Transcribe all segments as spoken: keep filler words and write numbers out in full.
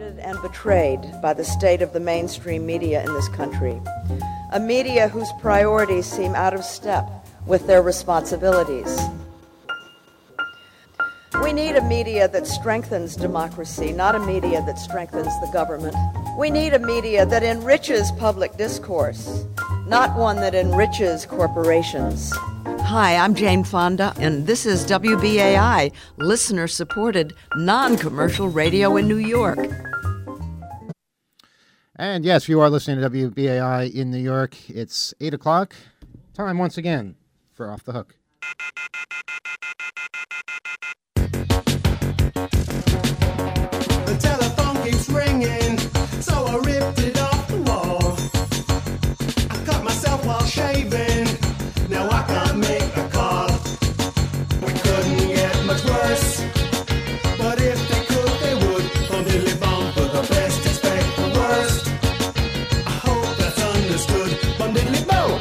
Cheated and betrayed by the state of the mainstream media in this country. A media whose priorities seem out of step with their responsibilities. We need a media that strengthens democracy, not a media that strengthens the government. We need a media that enriches public discourse, not one that enriches corporations. Hi, I'm Jane Fonda, and this is W B A I, listener-supported, non-commercial radio in New York. And yes, you are listening to W B A I in New York. It's eight o'clock. Time once again for Off the Hook. The telephone keeps ringing, so I ripped it off the wall. I cut myself while shaving, now I can't make a call. We couldn't get much worse, but if they could, they would. From Dilly Bomb for the best, expect the worst. I hope that's understood. From Diddly Bow.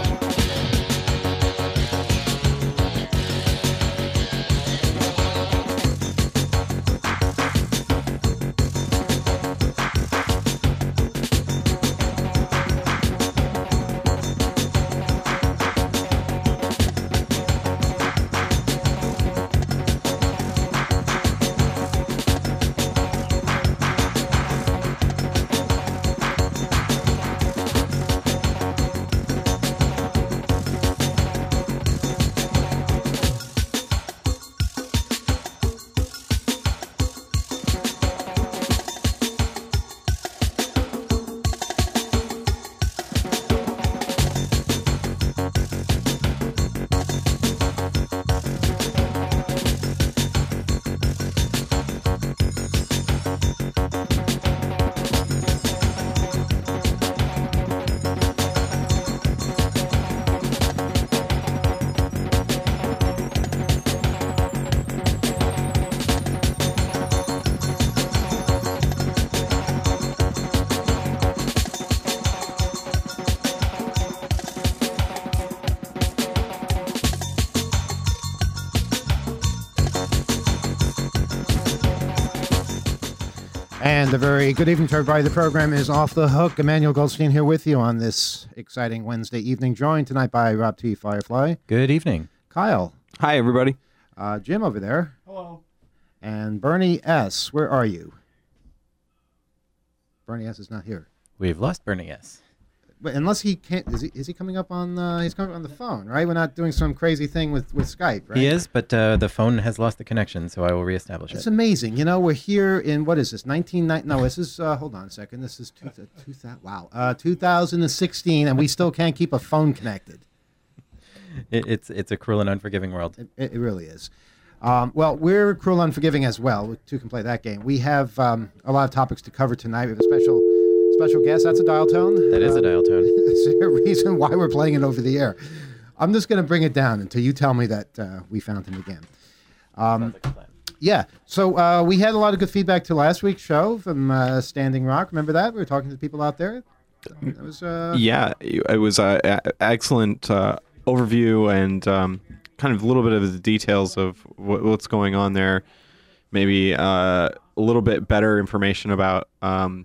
And a very good evening to everybody. The program is Off the Hook. Emmanuel Goldstein here with you on this exciting Wednesday evening, joined tonight by Rob T. Firefly. Good evening. Kyle. Hi, everybody. Uh, Jim over there. Hello. And Bernie S. Where are you? Bernie S. is not here. We've lost Bernie S. But unless he can't, is he, is he coming up on, uh, he's coming up on the phone, right? We're not doing some crazy thing with, with Skype, right? He is, but uh, the phone has lost the connection, so I will reestablish It's it. amazing. You know, we're here in, what is this, nineteen ninety? No, this is, uh, hold on a second. This is two, two, two thousand, wow, uh, two thousand sixteen, and we still can't keep a phone connected. It, it's it's a cruel and unforgiving world. It, it really is. Um, well, we're cruel and unforgiving as well. Two can play that game. We have um, a lot of topics to cover tonight. We have a special special guest. That's a dial tone. That is a dial tone. Is there a reason why we're playing it over the air? I'm just going to bring it down until you tell me that uh, we found him again. Um, Sounds like a plan. Yeah. So uh, we had a lot of good feedback to last week's show from uh, Standing Rock. Remember that? We were talking to people out there. That was uh... Yeah, it was an excellent uh, overview and um, kind of a little bit of the details of what, what's going on there. Maybe uh, a little bit better information about um,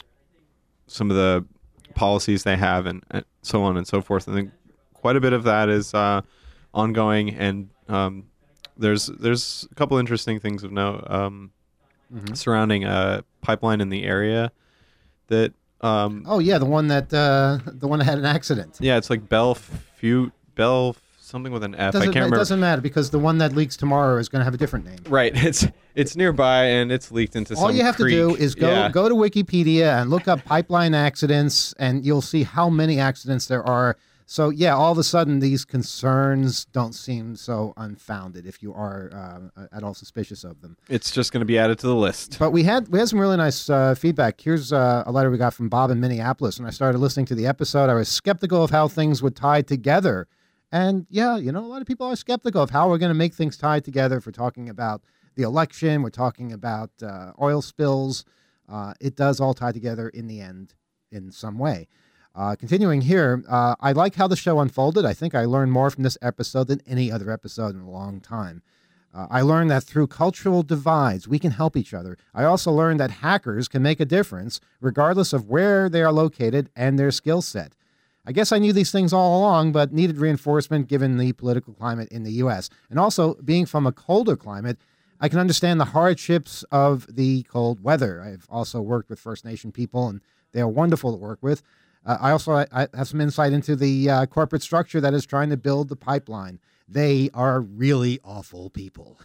some of the policies they have and, and so on and so forth. I think quite a bit of that is uh, ongoing, and um, there's there's a couple interesting things of note um, mm-hmm. surrounding a pipeline in the area that. Um, oh yeah, the one that uh, the one that had an accident. Yeah, it's like Bellefu Bell something with an F. Doesn't, I can't remember. It doesn't matter because the one that leaks tomorrow is going to have a different name. Right. It's it's nearby and it's leaked into All some you have creek. to do is go yeah. go to Wikipedia and look up pipeline accidents, and you'll see how many accidents there are. So yeah, all of a sudden these concerns don't seem so unfounded if you are uh, at all suspicious of them. It's just going to be added to the list. But we had we had some really nice uh, feedback. Here's uh, a letter we got from Bob in Minneapolis. When I started listening to the episode, I was skeptical of how things would tie together. And yeah, you know, a lot of people are skeptical of how we're going to make things tie together. If we're talking about the election, we're talking about uh, oil spills. Uh, it does all tie together in the end in some way. Uh, continuing here, uh, I like how the show unfolded. I think I learned more from this episode than any other episode in a long time. Uh, I learned that through cultural divides, we can help each other. I also learned that hackers can make a difference regardless of where they are located and their skill set. I guess I knew these things all along, but needed reinforcement given the political climate in the U S. And also, being from a colder climate, I can understand the hardships of the cold weather. I've also worked with First Nation people, and they are wonderful to work with. Uh, I also I, I have some insight into the uh, corporate structure that is trying to build the pipeline. They are really awful people.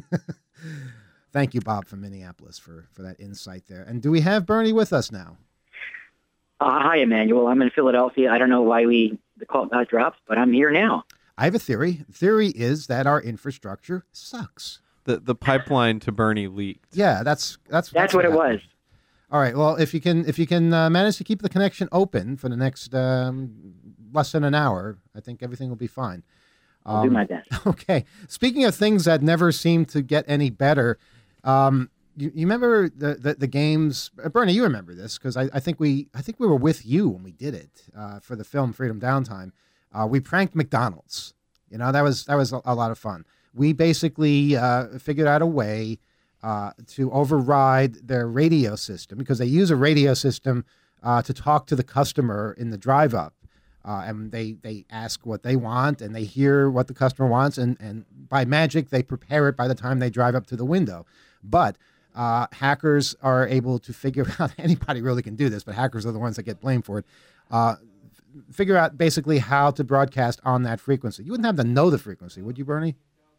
Thank you, Bob, from Minneapolis, for, for that insight there. And do we have Bernie with us now? Uh, hi, Emmanuel. I'm in Philadelphia. I don't know why we the call got dropped, but I'm here now. I have a theory. The theory is that our infrastructure sucks. The the pipeline to Bernie leaked. Yeah, that's that's That's, that's what, what it happened. was. All right. Well, if you can if you can uh, manage to keep the connection open for the next um, less than an hour, I think everything will be fine. I'll Um, do my best. Okay. Speaking of things that never seem to get any better, um, you, you remember the, the, the games? uh, Bernie, you remember this because I, I think we I think we were with you when we did it uh, for the film Freedom Downtime. Uh, we pranked McDonald's. You know, that was that was a, a lot of fun. We basically uh, figured out a way uh, to override their radio system because they use a radio system uh, to talk to the customer in the drive-up. Uh, and they, they ask what they want, and they hear what the customer wants, and, and by magic, they prepare it by the time they drive up to the window. But uh, hackers are able to figure out, anybody really can do this, but hackers are the ones that get blamed for it, uh, figure out basically how to broadcast on that frequency. You wouldn't have to know the frequency, would you, Bernie?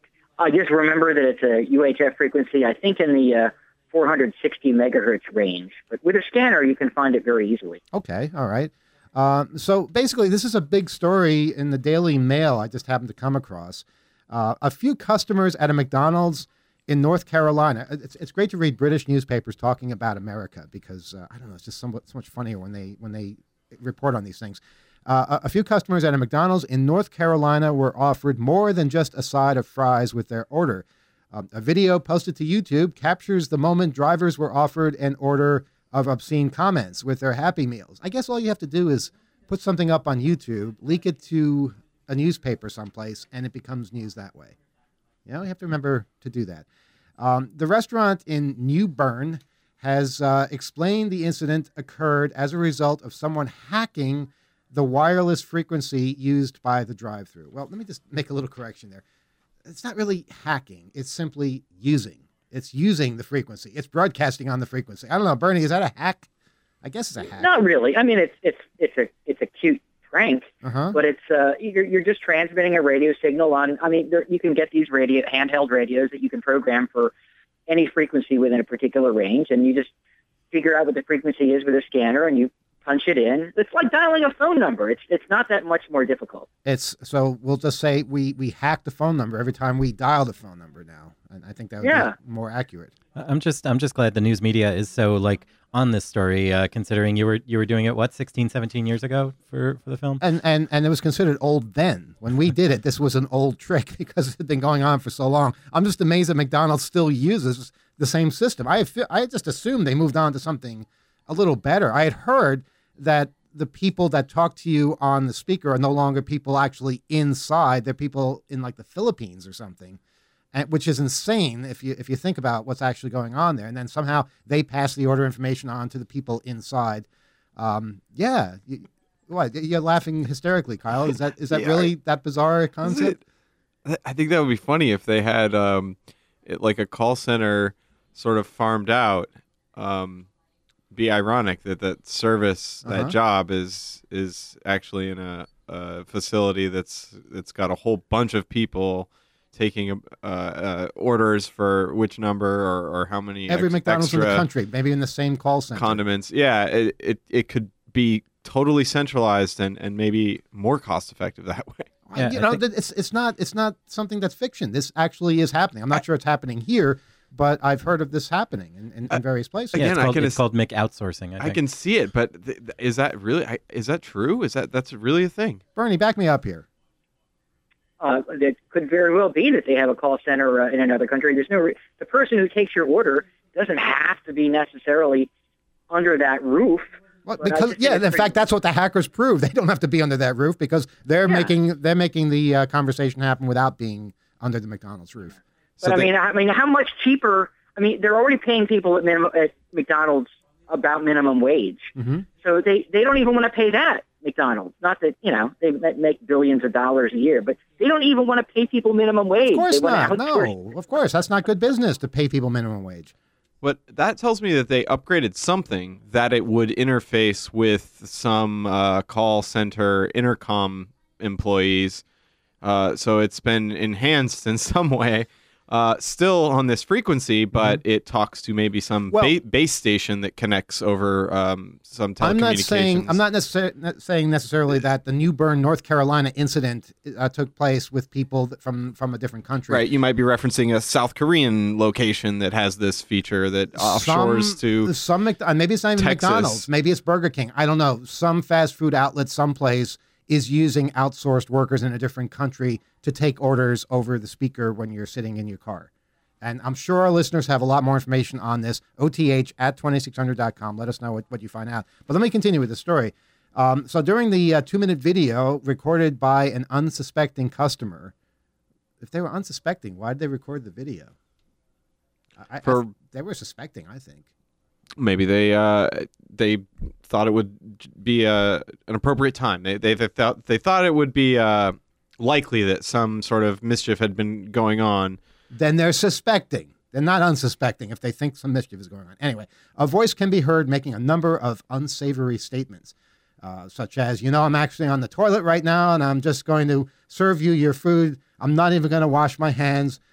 I just remember that it's a U H F frequency, I think in the uh, four hundred sixty megahertz range. But with a scanner, you can find it very easily. Okay, all right. Um, so basically, this is a big story in the Daily Mail I just happened to come across. Uh, a few customers at a McDonald's in North Carolina. It's, it's great to read British newspapers talking about America because, uh, I don't know, it's just somewhat, so much funnier when they when they report on these things. Uh, a, a few customers at a McDonald's in North Carolina were offered more than just a side of fries with their order. Um, a video posted to YouTube captures the moment drivers were offered an order of obscene comments with their Happy Meals. I guess all you have to do is put something up on YouTube, leak it to a newspaper someplace, and it becomes news that way. You know, you have to remember to do that. Um, the restaurant in New Bern has uh, explained the incident occurred as a result of someone hacking the wireless frequency used by the drive-thru. Well, let me just make a little correction there. It's not really hacking. It's simply using. It's using the frequency. It's broadcasting on the frequency. I don't know, Bernie, is that a hack? I guess it's a hack. Not really. I mean, it's it's it's a it's a cute prank, Uh-huh. but it's uh, you're you're just transmitting a radio signal on. I mean, there, you can get these radio handheld radios that you can program for any frequency within a particular range, and you just figure out what the frequency is with a scanner, and you punch it in. It's like dialing a phone number. It's it's not that much more difficult. It's so we'll just say we we hack the phone number every time we dial the phone number now, and I think that would Yeah. be more accurate. I'm just I'm just glad the news media is so like on this story, uh, considering you were you were doing it what sixteen, seventeen years ago for, for the film. And and and it was considered old then. When we did it, this was an old trick because it had been going on for so long. I'm just amazed that McDonald's still uses the same system. I feel, I just assumed they moved on to something a little better. I had heard that the people that talk to you on the speaker are no longer people actually inside. They're people in like the Philippines or something, and, which is insane if you if you think about what's actually going on there. And then somehow they pass the order information on to the people inside. Um, yeah. You, what? You're laughing hysterically, Kyle. Is that is that Yeah, really that bizarre Is concept? it- I think that would be funny if they had um, it, like a call center sort of farmed out. Um, be ironic that that service, Uh-huh. that job is is actually in a, a facility that's that's got a whole bunch of people taking uh, uh, orders for which number or, or how many Every ex- McDonald's in the extra country, maybe in the same call center. condiments. Yeah, it, it it could be totally centralized and, and maybe more cost effective that way. Yeah, you I know, think- th- it's it's not it's not something that's fiction. This actually is happening. I'm not sure it's happening here, but I've heard of this happening in, in, in various places. Yeah, Again, it's I called, can it's as- called Mick outsourcing. I, I think. can see it, but th- th- is that really? I, is that true? Is that that's really a thing? Bernie, back me up here. Uh, it could very well be that they have a call center uh, in another country. There's no re- the person who takes your order doesn't have to be necessarily under that roof. Well, But I because just think yeah, it's in pretty- fact, that's what the hackers prove. They don't have to be under that roof because they're Yeah. making they're making the uh, conversation happen without being under the McDonald's roof. But So I they- mean, I mean, how much cheaper? I mean, they're already paying people at minimum at McDonald's about minimum wage, Mm-hmm. so they they don't even want to pay that. McDonald's, not that you know they ma- make billions of dollars a year, but they don't even want to pay people minimum wage. Of course they not. want to outsource. No, of course that's not good business to pay people minimum wage. But that tells me that they upgraded something that it would interface with some uh, call center intercom employees. Uh, so it's been enhanced in some way. Uh, still on this frequency, but it talks to maybe some Well- ba- base station that connects over um, some telecommunications. I'm not saying I'm not necessarily saying necessarily that the New Bern, North Carolina incident uh, took place with people that- from from a different country. Right, you might be referencing a South Korean location that has this feature that offshores some, to. some Mc- uh, maybe it's not even Texas. McDonald's, maybe it's Burger King. I don't know. Some fast food outlet, someplace is using outsourced workers in a different country to take orders over the speaker when you're sitting in your car. And I'm sure our listeners have a lot more information on this. O T H at twenty-six hundred dot com. Let us know what, what you find out. But let me continue with the story. Um, so during the uh, two-minute video recorded by an unsuspecting customer, if they were unsuspecting, why did they record the video? I, I, For- I, they were suspecting, I think. Maybe they uh, they thought it would be uh, an appropriate time. They, they they thought they thought it would be uh, likely that some sort of mischief had been going on. Then they're suspecting. They're not unsuspecting if they think some mischief is going on. Anyway, a voice can be heard making a number of unsavory statements, uh, such as, you know, I'm actually on the toilet right now and I'm just going to serve you your food. I'm not even going to wash my hands.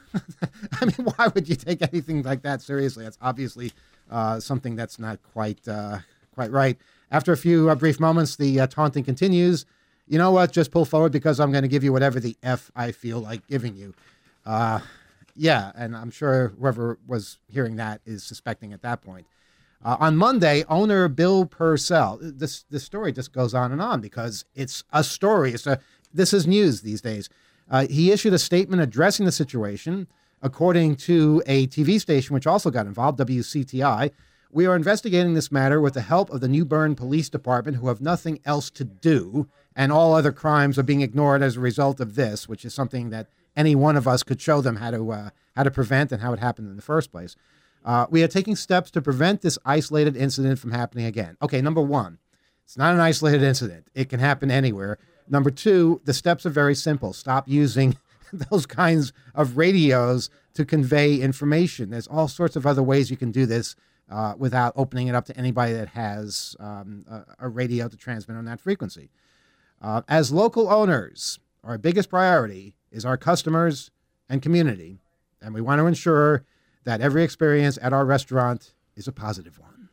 I mean, why would you take anything like that seriously? That's obviously uh, something that's not quite uh, quite right. After a few uh, brief moments, the uh, taunting continues. You know what? Just pull forward because I'm going to give you whatever the F I feel like giving you. Uh, yeah, and I'm sure whoever was hearing that is suspecting at that point. Uh, on Monday, owner Bill Purcell, this this story just goes on and on because it's a story. It's a, this is news these days. Uh, he issued a statement addressing the situation. According to a T V station, which also got involved, W C T I, we are investigating this matter with the help of the New Bern Police Department, who have nothing else to do, and all other crimes are being ignored as a result of this, which is something that any one of us could show them how to uh, how to prevent and how it happened in the first place. Uh, we are taking steps to prevent this isolated incident from happening again. Okay, number one, it's not an isolated incident. It can happen anywhere. Number two, the steps are very simple. Stop using those kinds of radios to convey information. There's all sorts of other ways you can do this uh, without opening it up to anybody that has um, a, a radio to transmit on that frequency. Uh, as local owners, our biggest priority is our customers and community, and we want to ensure that every experience at our restaurant is a positive one.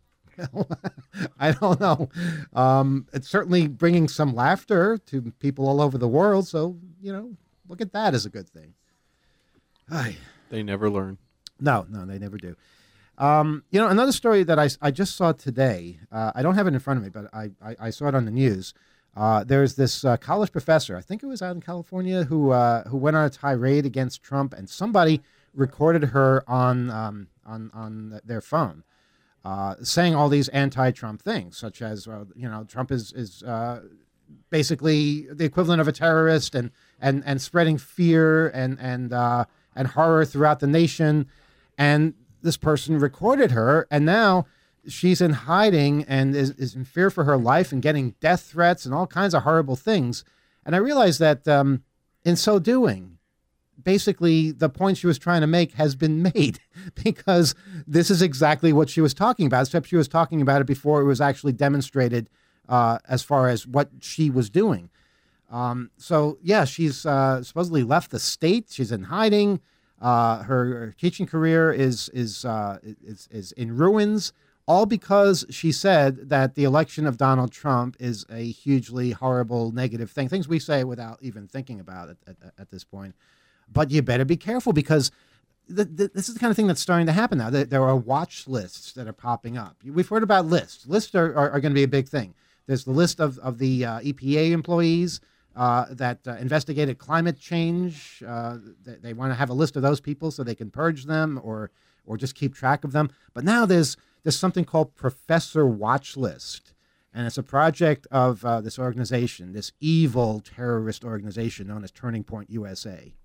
I don't know. Um, it's certainly bringing some laughter to people all over the world, so, you know, look at that as a good thing. Ay. They never learn. No, no, they never do. Um, you know, another story that I, I just saw today, uh, I don't have it in front of me, but I, I, I saw it on the news. Uh, there's this uh, college professor, I think it was out in California, who uh, who went on a tirade against Trump, and somebody recorded her on um, on on their phone, uh, saying all these anti-Trump things, such as uh, you know, Trump is is uh, basically the equivalent of a terrorist, and and and spreading fear and and uh, and horror throughout the nation, and this person recorded her, and now she's in hiding and is, is in fear for her life and getting death threats and all kinds of horrible things. And I realized that um, in so doing, basically the point she was trying to make has been made because this is exactly what she was talking about, except she was talking about it before it was actually demonstrated uh, as far as what she was doing. Um, so, yeah, she's uh, supposedly left the state. She's in hiding. Uh, her, her teaching career is, is, uh, is, is in ruins. All because she said that the election of Donald Trump is a hugely horrible, negative thing. Things we say without even thinking about it at, at, at this point. But you better be careful because the, the, this is the kind of thing that's starting to happen now. There, there are watch lists that are popping up. We've heard about lists. Lists are, are, are going to be a big thing. There's the list of, of the uh, E P A employees uh, that uh, investigated climate change. Uh, they, they want to have a list of those people so they can purge them or or just keep track of them. But now there's There's something called Professor Watch List, and it's a project of uh, this organization, this evil terrorist organization known as Turning Point U S A.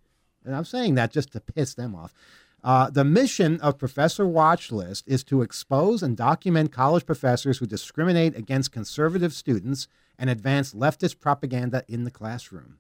And I'm saying that just to piss them off. Uh, the mission of Professor Watch List is to expose and document college professors who discriminate against conservative students and advance leftist propaganda in the classroom.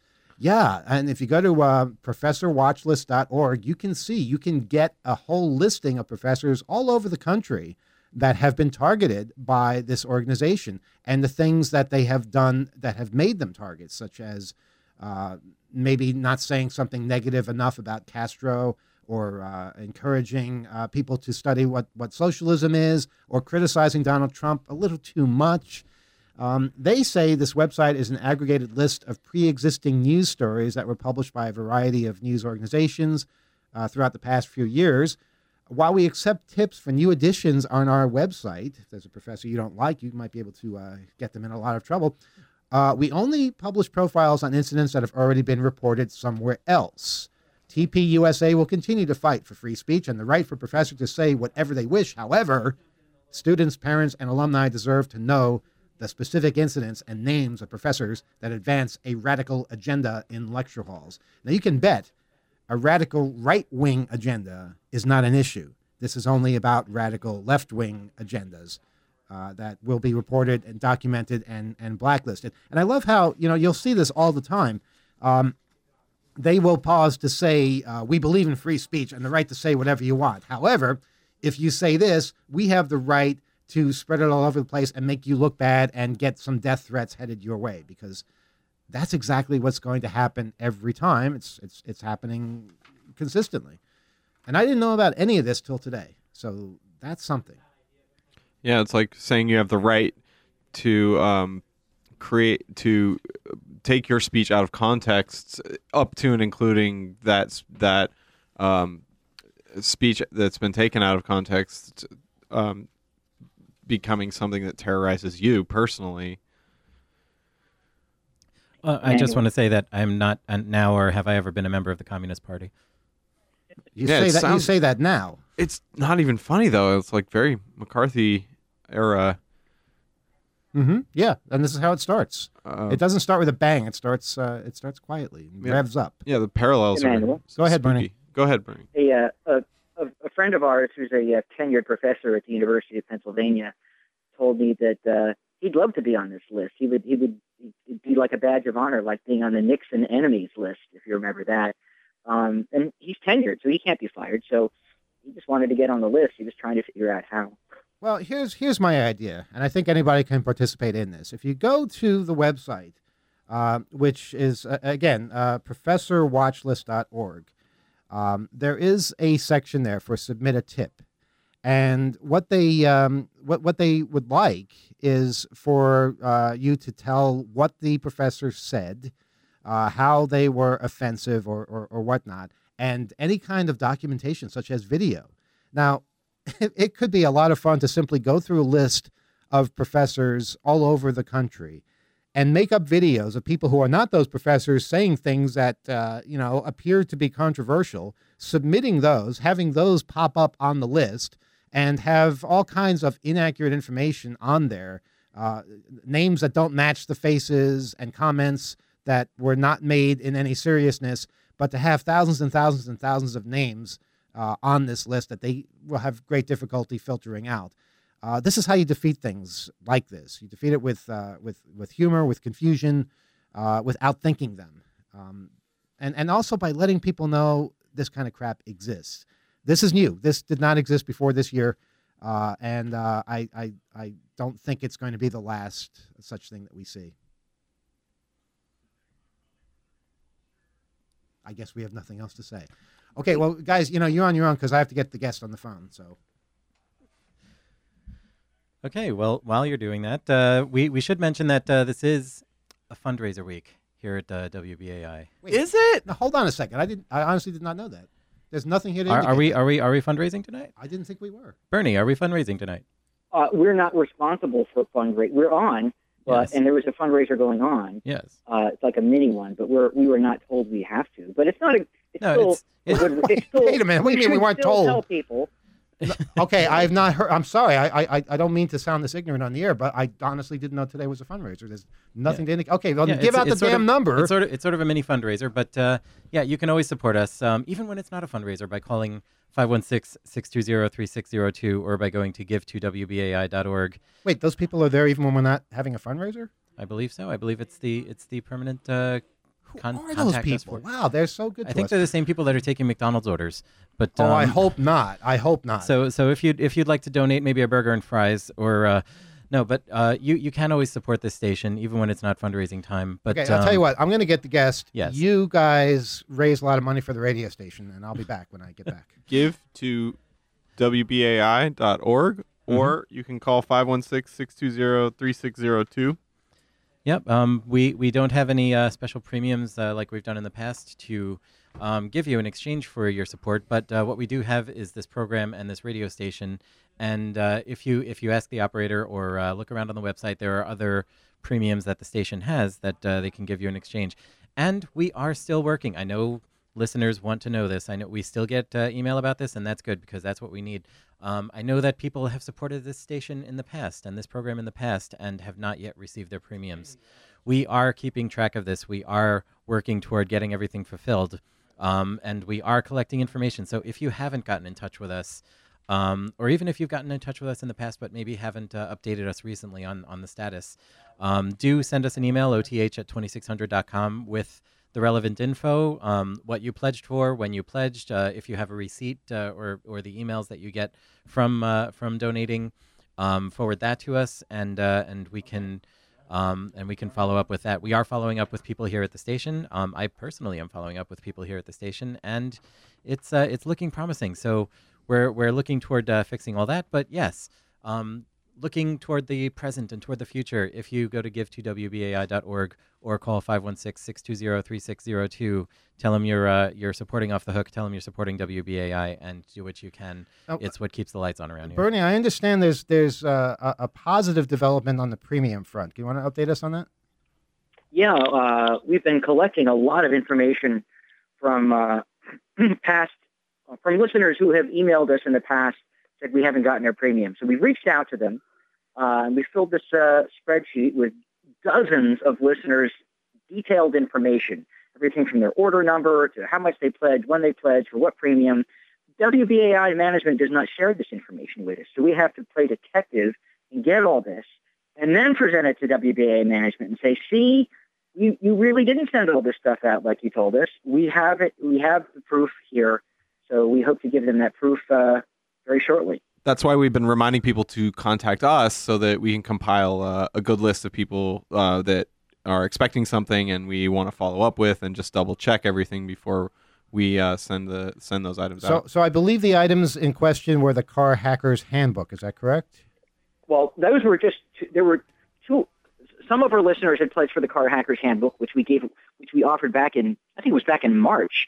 Yeah, and if you go to uh, professor watch list dot org, you can see, you can get a whole listing of professors all over the country that have been targeted by this organization and the things that they have done that have made them targets, such as uh, maybe not saying something negative enough about Castro, or uh, encouraging uh, people to study what, what socialism is, or criticizing Donald Trump a little too much. Um, they say this website is an aggregated list of pre-existing news stories that were published by a variety of news organizations uh, throughout the past few years. While we accept tips for new additions on our website, if there's a professor you don't like, you might be able to uh, get them in a lot of trouble. Uh, we only publish profiles on incidents that have already been reported somewhere else. T P U S A will continue to fight for free speech and the right for professors to say whatever they wish. However, students, parents, and alumni deserve to know the specific incidents and names of professors that advance a radical agenda in lecture halls. Now, you can bet a radical right-wing agenda is not an issue. This is only about radical left-wing agendas uh, that will be reported and documented and, and blacklisted. And I love how, you know, you'll see this all the time. Um, they will pause to say, uh, we believe in free speech and the right to say whatever you want. However, if you say this, we have the right to spread it all over the place and make you look bad and get some death threats headed your way, because that's exactly what's going to happen every time. It's it's it's happening consistently. And I didn't know about any of this till today. So that's something. Yeah, it's like saying you have the right to um, create to take your speech out of context, up to and including that that um, speech that's been taken out of context um, becoming something that terrorizes you personally. Uh, I just want to say that I'm not uh, now, or have I ever been a member of the Communist Party. You Yeah, say it that. You sounds- say that now. It's not even funny though. It's like very McCarthy era. Mm-hmm. Yeah, and this is how it starts. Uh, It doesn't start with a bang. It starts. Uh, it starts quietly. It Yeah. revs up. yeah, the parallels Emmanuel. are. Go ahead, Bernie. spooky. Go ahead, Bernie. A, uh, a, a, a friend of ours who's a, uh tenured professor at the University of Pennsylvania told me that uh, he'd love to be on this list. He would he would it'd be like a badge of honor, like being on the Nixon enemies list, if you remember that. Um, and he's tenured, so he can't be fired. So he just wanted to get on the list. He was trying to figure out how. Well, here's here's my idea, and I think anybody can participate in this. If you go to the website, uh, which is uh, again uh, professor watch list dot org, um, there is a section there for submit a tip, and what they um, what what they would like is for uh, you to tell what the professor said, uh, how they were offensive or, or or whatnot, and any kind of documentation such as video. Now, it could be a lot of fun to simply go through a list of professors all over the country and make up videos of people who are not those professors saying things that, uh, you know, appear to be controversial, submitting those, having those pop up on the list, and have all kinds of inaccurate information on there, uh, names that don't match the faces and comments that were not made in any seriousness, but to have thousands and thousands and thousands of names Uh, on this list that they will have great difficulty filtering out. Uh, this is how you defeat things like this. You defeat it with uh, with with humor, with confusion, uh, without thinking them, um, and and also by letting people know this kind of crap exists. This is new. This did not exist before this year, uh, and uh, I, I I don't think it's going to be the last such thing that we see. I guess we have nothing else to say. Okay, well, guys, you know, you're on your own because I have to get the guest on the phone. So, Okay, well, while you're doing that, uh, we, we should mention that uh, this is a fundraiser week here at uh, W B A I. wait, Is it? now hold on a second. I didn't. I honestly did not know that. There's nothing here to Are, indicate are we that. are we are we fundraising tonight? I didn't think we were. Bernie, are we fundraising tonight? Uh, we're not responsible for fundraising. We're on, but Yes. and there was a fundraiser going on. Yes. Uh, it's like a mini one, but we're we were not told we have to. But it's not a. It's No, still it's- a good. It's still, Wait a minute. What do you mean we should weren't still told? Tell people Okay, I have not heard. I'm sorry. I, I I don't mean to sound this ignorant on the air, but I honestly didn't know today was a fundraiser. There's nothing to indicate. Okay, well, Yeah, give it's- out the it's sort damn of- number. It's sort of it's sort of a mini fundraiser, but uh, yeah, you can always support us, um, even when it's not a fundraiser, by calling five one six, six two zero, three six zero two or by going to give to w b a i dot org. Wait, those people are there even when we're not having a fundraiser? I believe so. I believe it's the it's the permanent uh, con- Who are those contact us people? for. Wow, they're so good. I to think us. they're the same people that are taking McDonald's orders. But Oh, I um, hope not. I hope not. So so if you'd if you'd like to donate maybe a burger and fries or uh, no, but uh, you you can always support this station even when it's not fundraising time. But okay, I'll tell you um, what. I'm going to get the guest. Yes. You guys raise a lot of money for the radio station, and I'll be back when I get back. Give to w b a i dot org, or you can call five one six, six two zero, three six zero two. Yep. Um, we, we don't have any uh, special premiums uh, like we've done in the past to um, give you in exchange for your support. But uh, what we do have is this program and this radio station. And uh, if you if you ask the operator or uh, look around on the website, there are other premiums that the station has that uh, they can give you in exchange. And we are still working. I know listeners want to know this. I know we still get uh, email about this, and that's good because that's what we need. Um, I know that people have supported this station in the past and this program in the past and have not yet received their premiums. We are keeping track of this. We are working toward getting everything fulfilled, um, and we are collecting information. So if you haven't gotten in touch with us, um, or even if you've gotten in touch with us in the past but maybe haven't uh, updated us recently on, on the status, um, do send us an email, O T H at twenty-six hundred dot com, with the relevant info, um, what you pledged for, when you pledged, uh, if you have a receipt uh, or or the emails that you get from uh, from donating, um, forward that to us, and uh, and we can um, and we can follow up with that. We are following up with people here at the station. Um, I personally am following up with people here at the station, and it's uh, it's looking promising. So we're we're looking toward uh, fixing all that. But yes. Um, Looking toward the present and toward the future, if you go to give to w b a i dot org or call five one six, six two zero, three six zero two, tell them you're uh, you're supporting Off the Hook, tell them you're supporting W B A I, and do what you can. Oh, It's what keeps the lights on around here. Bernie, I understand there's there's uh, a, a positive development on the premium front. Do you want to update us on that? Yeah, uh, we've been collecting a lot of information from uh, past from listeners who have emailed us in the past, said we haven't gotten their premium. So we've reached out to them, uh, and we filled this uh, spreadsheet with dozens of listeners' detailed information, everything from their order number to how much they pledged, when they pledged, for what premium. W B A I management does not share this information with us, so we have to play detective and get all this, and then present it to W B A I management and say, see, you, you really didn't send all this stuff out like you told us. We have it. We have the proof here, so we hope to give them that proof uh, very shortly. That's why we've been reminding people to contact us so that we can compile uh, a good list of people uh, that are expecting something and we want to follow up with, and just double check everything before we uh, send the send those items So, out. so I believe the items in question were the Car Hackers Handbook. Is that correct? Well, those were just two, there were two. Some of our listeners had pledged for the Car Hackers Handbook, which we gave, which we offered back in, I think it was back in March.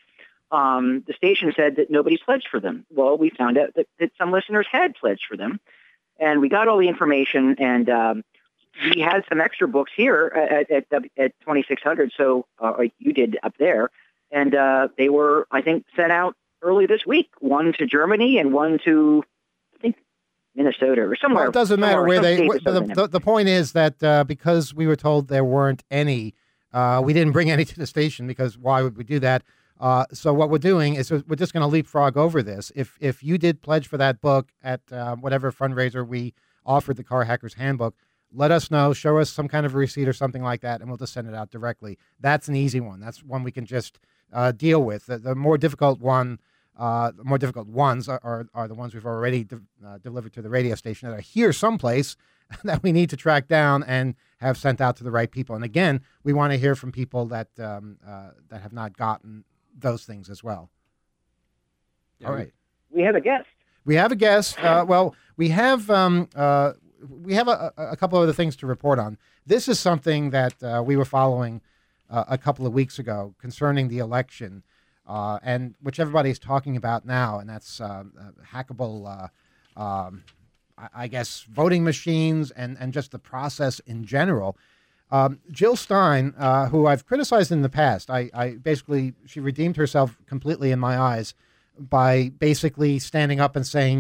Um, the station said that nobody pledged for them. Well, we found out that, that some listeners had pledged for them, and we got all the information, and um, we had some extra books here at at, at twenty-six hundred. So uh, you did up there, and uh, they were, I think, sent out early this week. One to Germany and one to, I think, Minnesota or somewhere. Well, it doesn't matter somewhere, where some they. state The, that doesn't the, have- the point is that uh, because we were told there weren't any, uh, we didn't bring any to the station because why would we do that? Uh, so what we're doing is we're just going to leapfrog over this. If if you did pledge for that book at uh, whatever fundraiser we offered, the Car Hackers Handbook, let us know, show us some kind of receipt or something like that, and we'll just send it out directly. That's an easy one. That's one we can just uh, deal with. The, the more difficult one, uh, the more difficult ones are, are, are the ones we've already de- uh, delivered to the radio station that are here someplace that we need to track down and have sent out to the right people. And again, we want to hear from people that um, uh, that have not gotten those things as well. Yeah, All we- right. We have a guest. We have a guest. Uh, well, we have um, uh, we have a, a couple of other things to report on. This is something that uh, we were following uh, a couple of weeks ago concerning the election, uh, and which everybody's talking about now, and that's uh, uh, hackable, uh, um, I, I guess, voting machines and, and just the process in general. Um, Jill Stein, uh, who I've criticized in the past, I, I basically, she redeemed herself completely in my eyes by basically standing up and saying,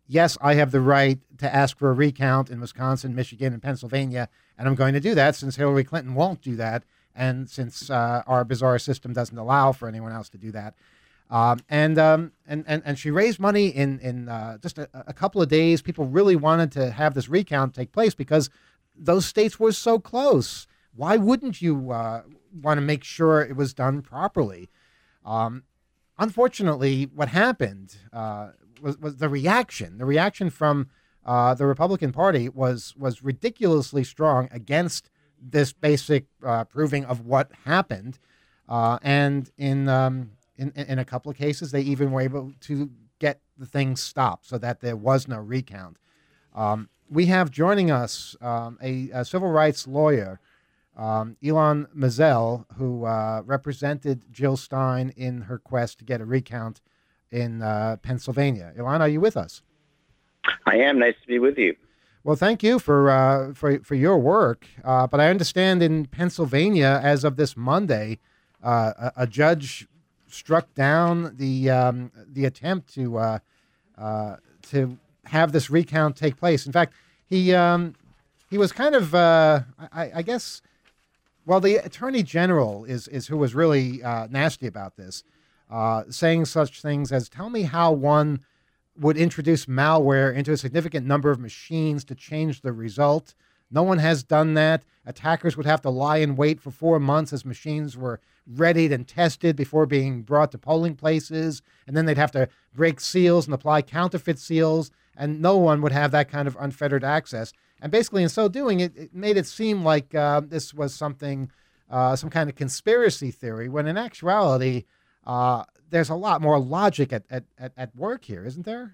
yes, I have the right to ask for a recount in Wisconsin, Michigan, and Pennsylvania, and I'm going to do that since Hillary Clinton won't do that, and since uh, our bizarre system doesn't allow for anyone else to do that. Um, and, um, and and and she raised money in in uh, just a, a couple of days. People really wanted to have this recount take place because those states were so close. Why wouldn't you uh, want to make sure it was done properly? Um, unfortunately, what happened uh, was, was the reaction. The reaction from uh, the Republican Party was was ridiculously strong against this basic uh, proving of what happened, uh, and in. Um, In, in a couple of cases, they even were able to get the thing stopped so that there was no recount. Um, we have joining us um, a, a civil rights lawyer, um, Ilan Mazel, who uh, represented Jill Stein in her quest to get a recount in uh, Pennsylvania. Ilan, are you with us? I am. Nice to be with you. Well, thank you for uh, for for your work. Uh, but I understand in Pennsylvania, as of this Monday, uh, a, a judge struck down the um, the attempt to uh, uh, to have this recount take place. In fact, he um, he was kind of uh, I, I guess well, the Attorney General is is who was really uh, nasty about this, uh, saying such things as, "Tell me how one would introduce malware into a significant number of machines to change the result. No one has done that. Attackers would have to lie in wait for four months as machines were readied and tested before being brought to polling places. And then they'd have to break seals and apply counterfeit seals. And no one would have that kind of unfettered access." And basically, in so doing, it, it made it seem like uh, this was something, uh, some kind of conspiracy theory, when in actuality, uh, there's a lot more logic at, at, at, at work here, isn't there?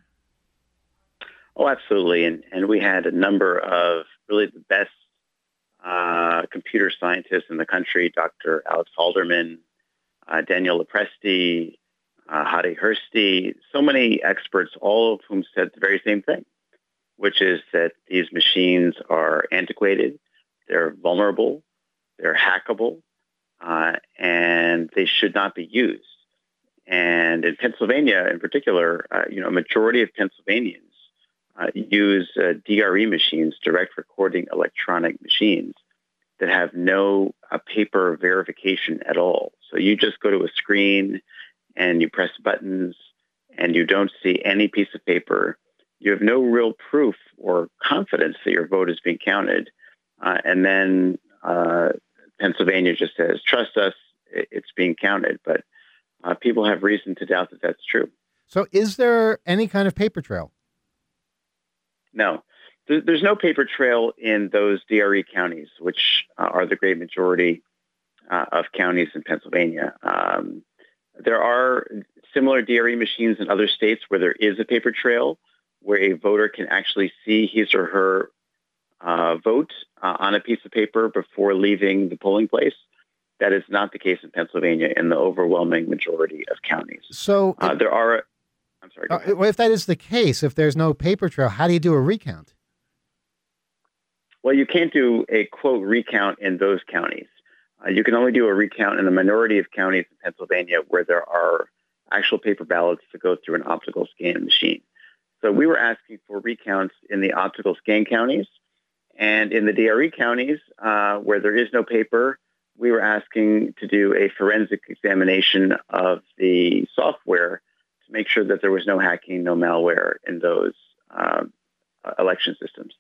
Oh, absolutely. And and we had a number of really the best uh, computer scientists in the country, Doctor Alex Halderman, uh, Daniel Lepresti, uh, Hadi Hursti, so many experts, all of whom said the very same thing, which is that these machines are antiquated, they're vulnerable, they're hackable, uh, and they should not be used. And in Pennsylvania in particular, uh, you know, a majority of Pennsylvanians Uh, use uh, D R E machines, direct recording electronic machines, that have no uh, paper verification at all. So you just go to a screen and you press buttons and you don't see any piece of paper. You have no real proof or confidence that your vote is being counted. Uh, and then uh, Pennsylvania just says, trust us, it's being counted. But uh, people have reason to doubt that that's true. So is there any kind of paper trail? No, there's no paper trail in those D R E counties, which uh, are the great majority uh, of counties in Pennsylvania. Um, there are similar D R E machines in other states where there is a paper trail, where a voter can actually see his or her uh, vote uh, on a piece of paper before leaving the polling place. That is not the case in Pennsylvania in the overwhelming majority of counties. So uh, there are... I'm sorry. Uh, well, if that is the case, if there's no paper trail, how do you do a recount? Well, you can't do a, quote, recount in those counties. Uh, you can only do a recount in a minority of counties in Pennsylvania where there are actual paper ballots to go through an optical scan machine. So we were asking for recounts in the optical scan counties. And in the D R E counties uh, where there is no paper, we were asking to do a forensic examination of the software to make sure that there was no hacking, no malware in those uh, election systems.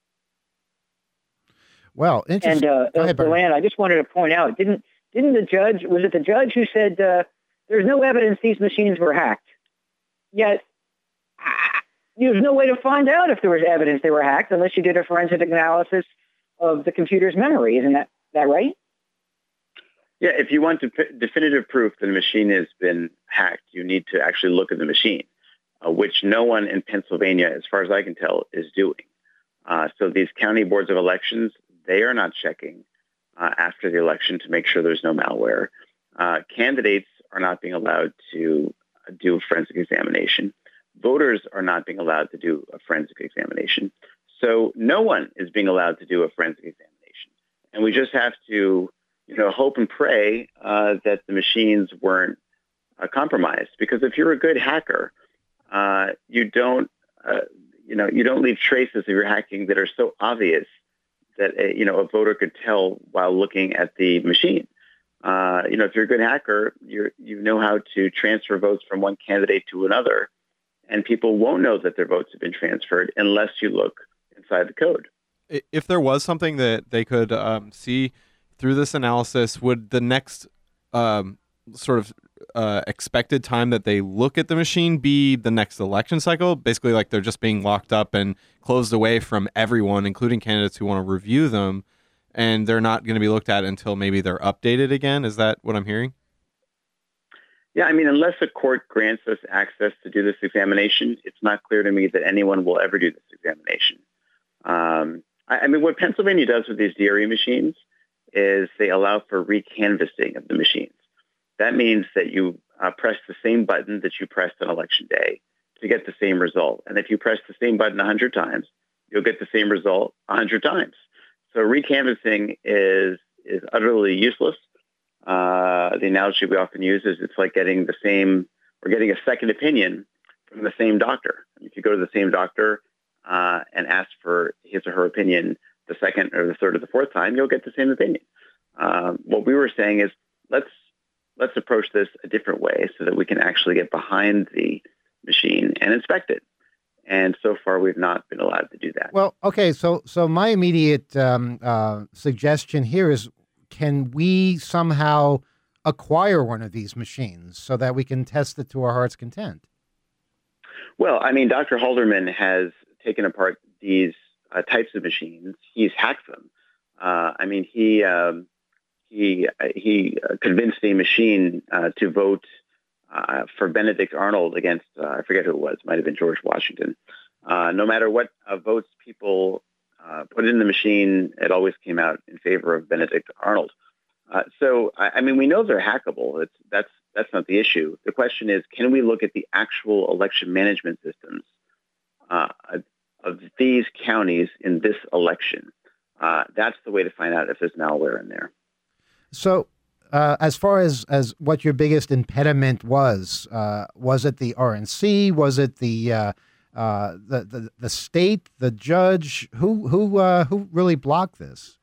Well, interesting. And uh, Deland, I just wanted to point out, didn't didn't the judge, was it the judge who said uh, there's no evidence these machines were hacked? Yet ah, there's no way to find out if there was evidence they were hacked unless you did a forensic analysis of the computer's memory. Isn't that, that right? Yeah, if you want to p- definitive proof that a machine has been hacked, you need to actually look at the machine, uh, which no one in Pennsylvania, as far as I can tell, is doing. Uh, so these county boards of elections, they are not checking uh, after the election to make sure there's no malware. Uh, candidates are not being allowed to do a forensic examination. Voters are not being allowed to do a forensic examination. So no one is being allowed to do a forensic examination. And we just have to you know, hope and pray uh, that the machines weren't uh, compromised. Because if you're a good hacker, uh, you don't uh, you know, you don't leave traces of your hacking that are so obvious that a, you know a voter could tell while looking at the machine. Uh, you know, if you're a good hacker, you you know how to transfer votes from one candidate to another, and people won't know that their votes have been transferred unless you look inside the code. If there was something that they could um, see through this analysis, would the next um, sort of uh, expected time that they look at the machine be the next election cycle? Basically, like they're just being locked up and closed away from everyone, including candidates who want to review them, and they're not going to be looked at until maybe they're updated again. Is that what I'm hearing? Yeah, I mean, unless a court grants us access to do this examination, it's not clear to me that anyone will ever do this examination. Um, I, I mean, what Pennsylvania does with these D R E machines is they allow for recanvassing of the machines. That means that you uh, press the same button that you pressed on election day to get the same result. And if you press the same button one hundred times, you'll get the same result one hundred times. So recanvassing is is utterly useless. Uh, the analogy we often use is it's like getting the same, or getting a second opinion from the same doctor. If you go to the same doctor uh, and ask for his or her opinion the second or the third or the fourth time, you'll get the same opinion. Um, what we were saying is let's let's approach this a different way so that we can actually get behind the machine and inspect it. And so far, we've not been allowed to do that. Well, okay, so so my immediate um, uh, suggestion here is, can we somehow acquire one of these machines so that we can test it to our heart's content? Well, I mean, Doctor Halderman has taken apart these uh, types of machines. He's hacked them. Uh, I mean, he um, he he convinced a machine uh, to vote uh, for Benedict Arnold against, uh, I forget who it was, might have been George Washington. Uh, no matter what uh, votes people uh, put in the machine, it always came out in favor of Benedict Arnold. Uh, so, I, I mean, we know they're hackable. It's, that's that's not the issue. The question is, can we look at the actual election management systems uh, of these counties in this election? Uh, that's the way to find out if there's malware in there. So, uh, as far as, as what your biggest impediment was, uh, was it the R N C? Was it the uh, uh, the, the the state, the judge? Who who uh, who really blocked this?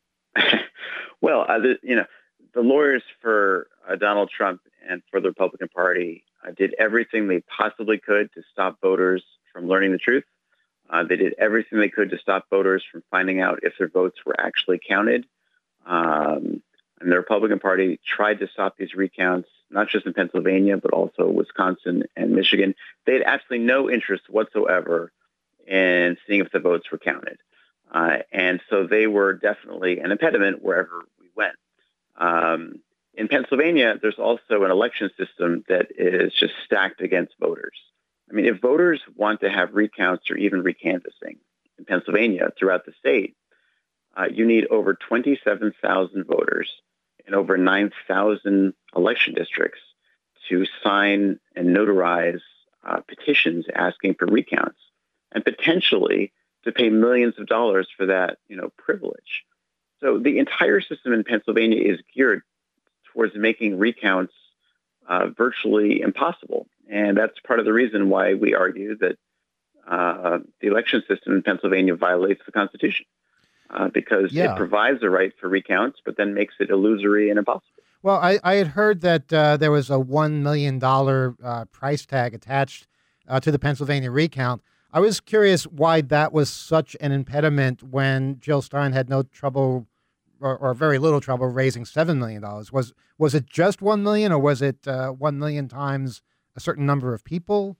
Well, uh, the, you know, the lawyers for uh, Donald Trump and for the Republican Party uh, did everything they possibly could to stop voters from learning the truth. Uh, they did everything they could to stop voters from finding out if their votes were actually counted. Um, and the Republican Party tried to stop these recounts, not just in Pennsylvania, but also Wisconsin and Michigan. They had absolutely no interest whatsoever in seeing if the votes were counted. Uh, and so they were definitely an impediment wherever we went. Um, in Pennsylvania, there's also an election system that is just stacked against voters. I mean, if voters want to have recounts or even recanvassing in Pennsylvania throughout the state, uh, you need over twenty-seven thousand voters in over nine thousand election districts to sign and notarize uh, petitions asking for recounts, and potentially to pay millions of dollars for that, you know, privilege. So the entire system in Pennsylvania is geared towards making recounts uh, virtually impossible. And that's part of the reason why we argue that uh, the election system in Pennsylvania violates the Constitution, uh, because yeah. it provides a right for recounts, but then makes it illusory and impossible. Well, I, I had heard that uh, there was a one million dollars uh, price tag attached uh, to the Pennsylvania recount. I was curious why that was such an impediment when Jill Stein had no trouble or, or very little trouble raising seven million dollars. Was was it just one million dollars or was it uh, one million times a certain number of people?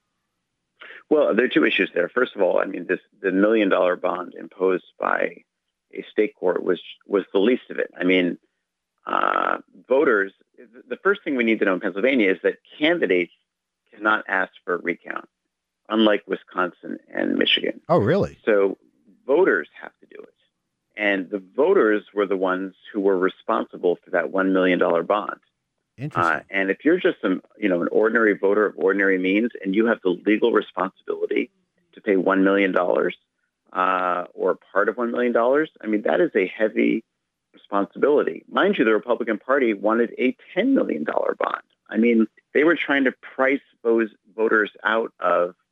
Well, there are two issues there. First of all, I mean, this the million dollar bond imposed by a state court was was the least of it. I mean, uh, voters, the first thing we need to know in Pennsylvania is that candidates cannot ask for a recount, unlike Wisconsin and Michigan. Oh, really? So voters have to do it. And the voters were the ones who were responsible for that one million dollars bond. Interesting. Uh, and if you're just some, you know, an ordinary voter of ordinary means, and you have the legal responsibility to pay one million dollars uh, or part of one million dollars, I mean, that is a heavy responsibility. Mind you, the Republican Party wanted a ten million dollars bond. I mean, they were trying to price those voters out of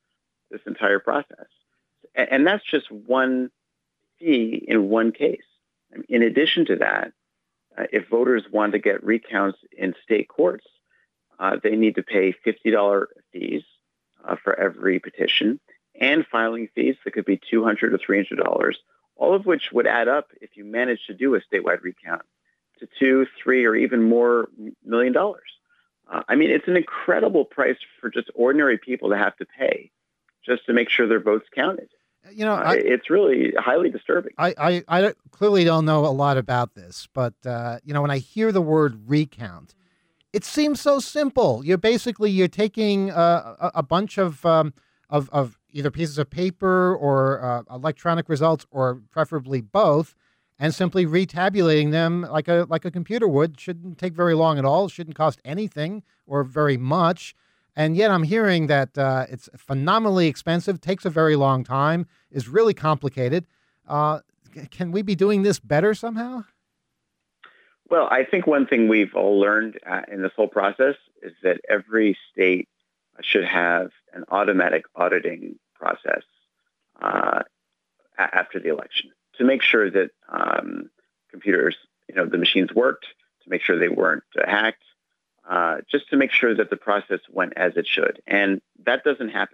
this entire process. And, and that's just one fee in one case. In addition to that, uh, if voters want to get recounts in state courts, uh, they need to pay fifty dollars fees uh, for every petition and filing fees that could be two hundred dollars or three hundred dollars, all of which would add up if you manage to do a statewide recount to two, three, or even more million dollars. Uh, I mean, it's an incredible price for just ordinary people to have to pay just to make sure their votes counted. You know, Uh, I, it's really highly disturbing. I, I, I clearly don't know a lot about this, but, uh, you know, when I hear the word recount, it seems so simple. You're basically, you're taking uh, a, a bunch of, um, of, of either pieces of paper or uh, electronic results, or preferably both, and simply retabulating them like a, like a computer would. Shouldn't take very long at all. Shouldn't cost anything or very much. And yet I'm hearing that uh, it's phenomenally expensive, takes a very long time, is really complicated. Uh, can we be doing this better somehow? Well, I think one thing we've all learned uh, in this whole process is that every state should have an automatic auditing process uh, a- after the election to make sure that um, computers, you know, the machines worked, to make sure they weren't uh, hacked, uh, just to make sure that the process went as it should. And that doesn't happen.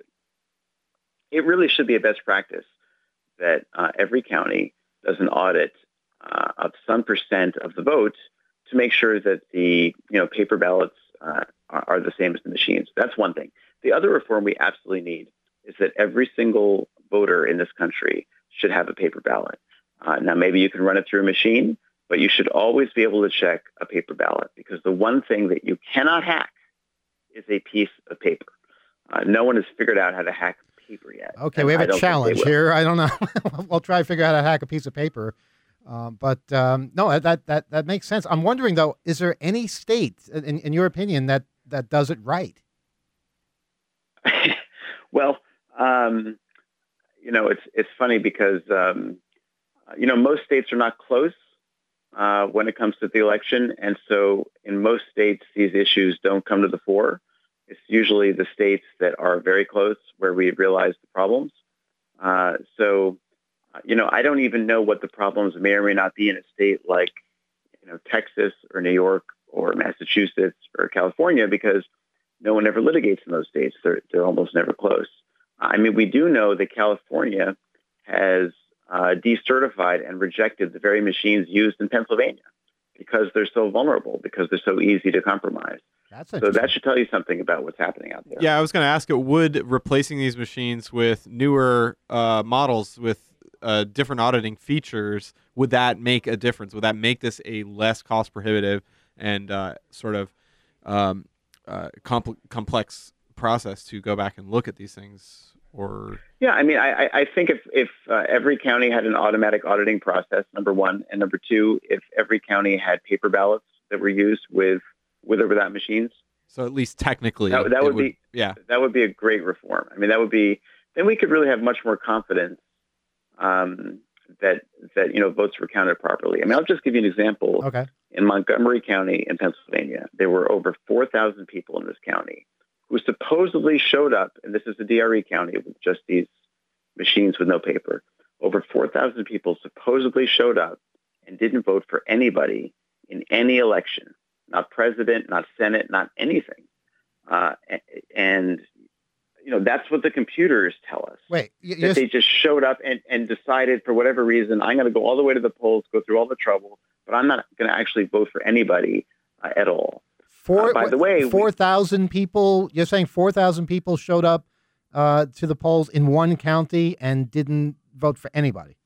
It really should be a best practice that uh, every county does an audit uh, of some percent of the vote to make sure that the you know paper ballots uh, are, are the same as the machines. That's one thing. The other reform we absolutely need is that every single voter in this country should have a paper ballot. Uh, now, maybe you can run it through a machine, but you should always be able to check a paper ballot, because the one thing that you cannot hack is a piece of paper. Uh, no one has figured out how to hack paper yet. Okay, and we have I a don't think they challenge will. here. I don't know. We'll try to figure out how to hack a piece of paper. Um, but um, no, that, that, that makes sense. I'm wondering, though, is there any state, in, in your opinion, that, that does it right? Well, um, you know, it's it's funny because, um, you know, most states are not close uh, when it comes to the election. And so in most states, these issues don't come to the fore. It's usually the states that are very close where we realize the problems. Uh, so, uh, you know, I don't even know what the problems may or may not be in a state like, you know, Texas or New York or Massachusetts or California, because no one ever litigates in those states. They're, they're almost never close. I mean, we do know that California has uh, decertified and rejected the very machines used in Pennsylvania because they're so vulnerable, because they're so easy to compromise. That's So that should tell you something about what's happening out there. Yeah, I was going to ask it, would replacing these machines with newer uh, models with uh, different auditing features, would that make a difference? Would that make this a less cost prohibitive and uh, sort of um, uh, compl- complex process to go back and look at these things? Or Yeah, I mean, I, I think if, if uh, every county had an automatic auditing process, number one, and number two, if every county had paper ballots that were used with with or without machines, so at least technically, that, that it would be yeah. that would be a great reform. I mean, that would be then we could really have much more confidence um, that that you know votes were counted properly. I mean, I'll just give you an example. Okay. In Montgomery County in Pennsylvania, there were over four thousand people in this county who supposedly showed up, and this is a D R E county with just these machines with no paper. Over four thousand people supposedly showed up and didn't vote for anybody in any election, not president, not Senate, not anything. Uh, and, you know, that's what the computers tell us. Wait, y- That you're, they just showed up and, and decided for whatever reason, I'm going to go all the way to the polls, go through all the trouble, but I'm not going to actually vote for anybody uh, at all. four, uh, by the way, we- four thousand people, you're saying four thousand people showed up uh, to the polls in one county and didn't vote for anybody?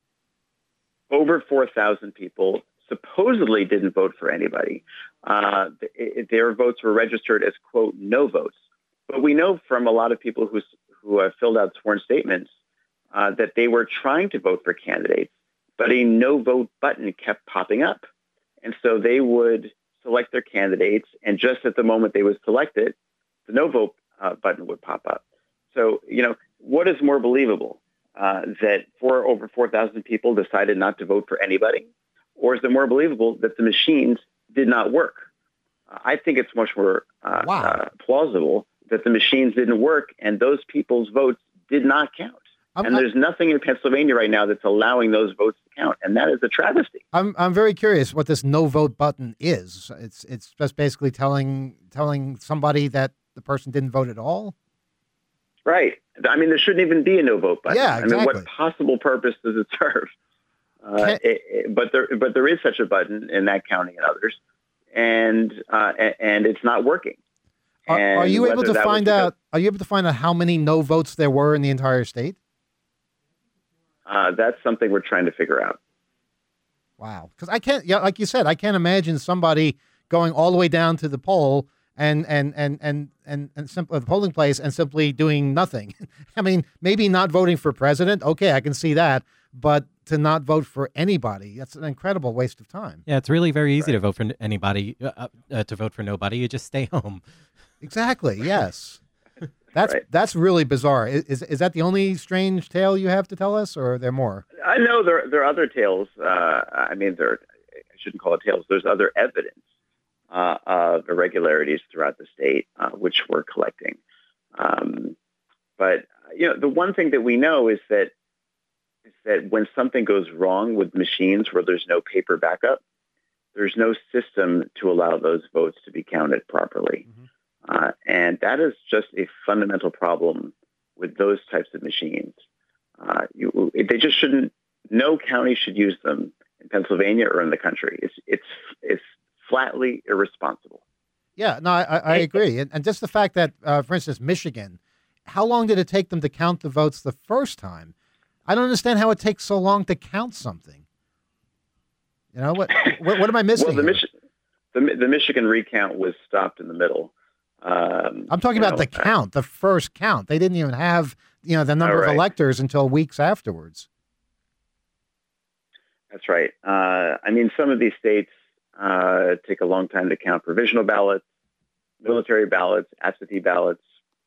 Over four thousand people supposedly didn't vote for anybody. Uh, th- their votes were registered as, quote, no votes. But we know from a lot of people who, who have filled out sworn statements uh, that they were trying to vote for candidates, but a no vote button kept popping up. And so they would select their candidates, and just at the moment they would select it, the no vote uh, button would pop up. So, you know, what is more believable? Uh, that four, over four thousand people decided not to vote for anybody? Or is it more believable that the machines did not work? Uh, I think it's much more uh, Wow. uh, plausible that the machines didn't work and those people's votes did not count. I'm, and there's nothing in Pennsylvania right now that's allowing those votes to count, and that is a travesty. I'm I'm very curious what this no vote button is. It's it's just basically telling telling somebody that the person didn't vote at all. Right. I mean, there shouldn't even be a no vote button. Yeah, exactly. I mean, what possible purpose does it serve? Uh, Can- it, it, but there but there is such a button in that county and others, and uh, and it's not working. Are, are And you able whether to that was find because- out? Are you able to find out how many no votes there were in the entire state? Uh, that's something we're trying to figure out. Wow, because I can't. Yeah, like you said, I can't imagine somebody going all the way down to the poll and and and and and and simply the polling place and simply doing nothing. I mean, maybe not voting for president. Okay, I can see that, but to not vote for anybody—that's an incredible waste of time. Yeah, it's really very easy to vote for n- anybody. Uh, uh, to vote for nobody, you just stay home. Exactly. Yes. That's Right. that's really bizarre. Is, is is that the only strange tale you have to tell us, or are there more? I know there there are other tales. Uh, I mean, there I shouldn't call it tales. There's other evidence uh, of irregularities throughout the state, uh, which we're collecting. Um, but you know, the one thing that we know is that is that when something goes wrong with machines where there's no paper backup, there's no system to allow those votes to be counted properly. Mm-hmm. Uh, and that is just a fundamental problem with those types of machines. Uh, you, they just shouldn't. No county should use them in Pennsylvania or in the country. It's it's it's flatly irresponsible. Yeah, no, I, I I agree, and, and just the fact that, uh, for instance, Michigan, how long did it take them to count the votes the first time? I don't understand how it takes so long to count something. You know what? What, what am I missing? Well, the, here? Mich- the the Michigan recount was stopped in the middle. Um, I'm talking you about know, the count, the first count. They didn't even have, you know, the number All of right. electors until weeks afterwards. That's right. Uh, I mean, some of these states uh, take a long time to count provisional ballots, military ballots, absentee ballots.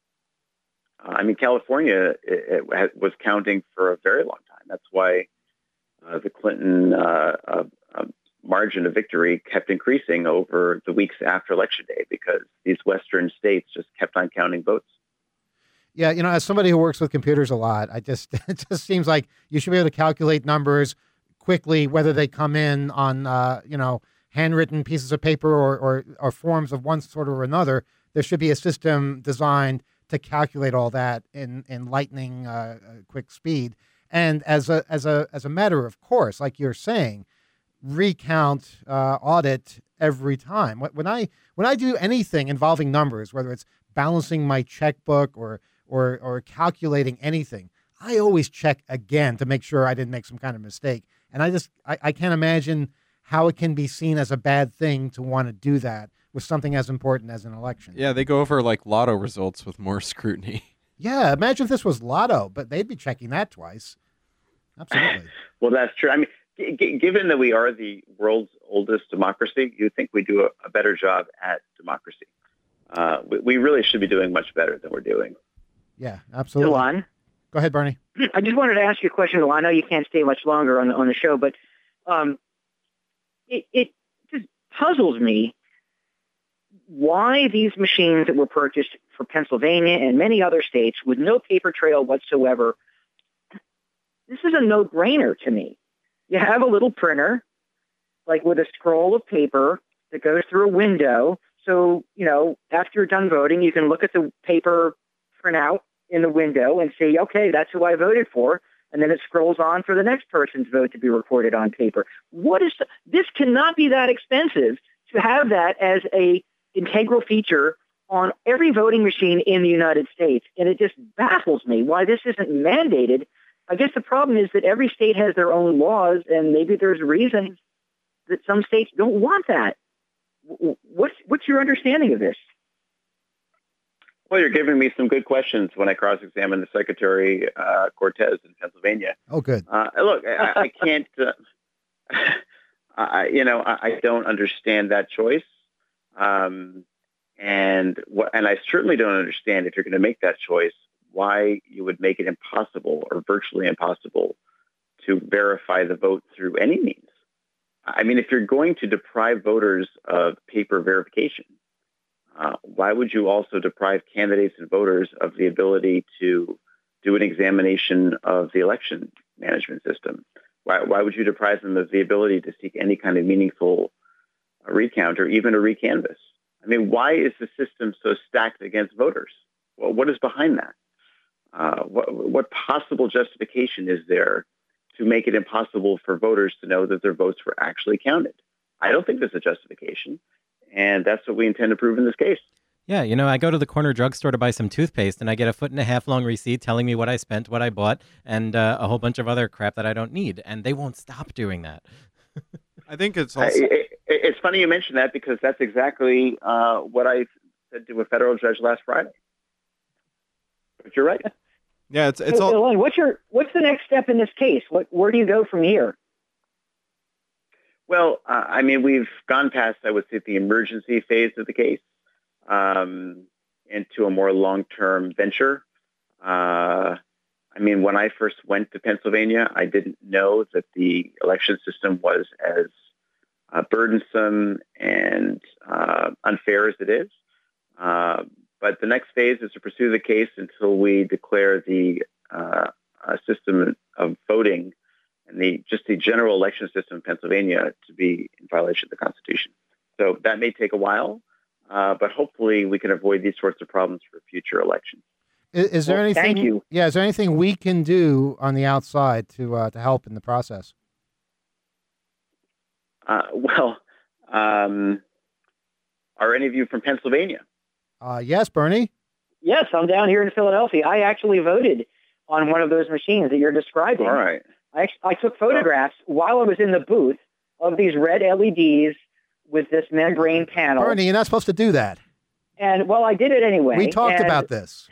Uh, I mean, California it, it had- was counting for a very long time. That's why uh, the Clinton uh, uh, uh, margin of victory kept increasing over the weeks after Election Day because these Western states just kept on counting votes. Yeah, you know, as somebody who works with computers a lot, I just it just seems like you should be able to calculate numbers quickly, whether they come in on uh, you know, handwritten pieces of paper or, or or forms of one sort or another. There should be a system designed to calculate all that in in lightning uh, quick speed. And as a as a as a matter of course, like you're saying, recount, uh, audit every time. When when I when I do anything involving numbers, whether it's balancing my checkbook or or or calculating anything, I always check again to make sure I didn't make some kind of mistake. And I just I, I can't imagine how it can be seen as a bad thing to want to do that with something as important as an election. Yeah, they go over like lotto results with more scrutiny. Yeah, imagine if this was Lotto, but they'd be checking that twice. Absolutely. Well, that's true. I mean, g- g- given that we are the world's oldest democracy, you'd think we do a, a better job at democracy. Uh, we, we really should be doing much better than we're doing. Yeah, absolutely. Elon, Go ahead, Bernie. I just wanted to ask you a question. Elon, I know you can't stay much longer on the, on the show, but um, it, it just puzzles me why these machines that were purchased for Pennsylvania and many other states with no paper trail whatsoever, this is a no-brainer to me. You have a little printer, like with a scroll of paper that goes through a window. So, you know, after you're done voting, you can look at the paper printout in the window and say, okay, that's who I voted for. And then it scrolls on for the next person's vote to be recorded on paper. What is this? Cannot be that expensive to have that as a integral feature on every voting machine in the United States. And it just baffles me why this isn't mandated. I guess the problem is that every state has their own laws, and maybe there's reasons that some states don't want that. What's, what's your understanding of this? Well, you're giving me some good questions when I cross-examine the Secretary uh, Cortez in Pennsylvania. Oh, good. Uh, look, I, I can't, uh, I, you know, I, I don't understand that choice. Um, and what, and I certainly don't understand if you're going to make that choice, why you would make it impossible or virtually impossible to verify the vote through any means. I mean, if you're going to deprive voters of paper verification, uh, why would you also deprive candidates and voters of the ability to do an examination of the election management system. Why, why would you deprive them of the ability to seek any kind of meaningful recount or even a recanvass? I mean, why is the system so stacked against voters? Well, what is behind that? Uh, what, what possible justification is there to make it impossible for voters to know that their votes were actually counted? I don't think there's a justification, and that's what we intend to prove in this case. Yeah, you know, I go to the corner drugstore to buy some toothpaste, and I get a foot and a half long receipt telling me what I spent, what I bought, and uh, a whole bunch of other crap that I don't need, and they won't stop doing that. I think it's Uh, also... it, it, it's funny you mention that, because that's exactly uh, what I said to a federal judge last Friday. But you're right. Yeah, it's it's So, all... Elaine, what's your what's the next step in this case? What where do you go from here? Well, uh, I mean, we've gone past, I would say, the emergency phase of the case um, into a more long-term venture. Uh, I mean, when I first went to Pennsylvania, I didn't know that the election system was as uh, burdensome and uh, unfair as it is. Uh, but the next phase is to pursue the case until we declare the uh, uh, system of voting and the just the general election system in Pennsylvania to be in violation of the Constitution. So that may take a while, uh, but hopefully we can avoid these sorts of problems for future elections. Is, is there Well, anything? thank you. Yeah, is there anything we can do on the outside to uh, to help in the process? Uh, well, um, are any of you from Pennsylvania? Uh, yes, Bernie. Yes, I'm down here in Philadelphia. I actually voted on one of those machines that you're describing. All right. I, act- I took photographs while I was in the booth of these red L E Ds with this membrane panel. Bernie, you're not supposed to do that. And, well, I did it anyway. We talked and, about this.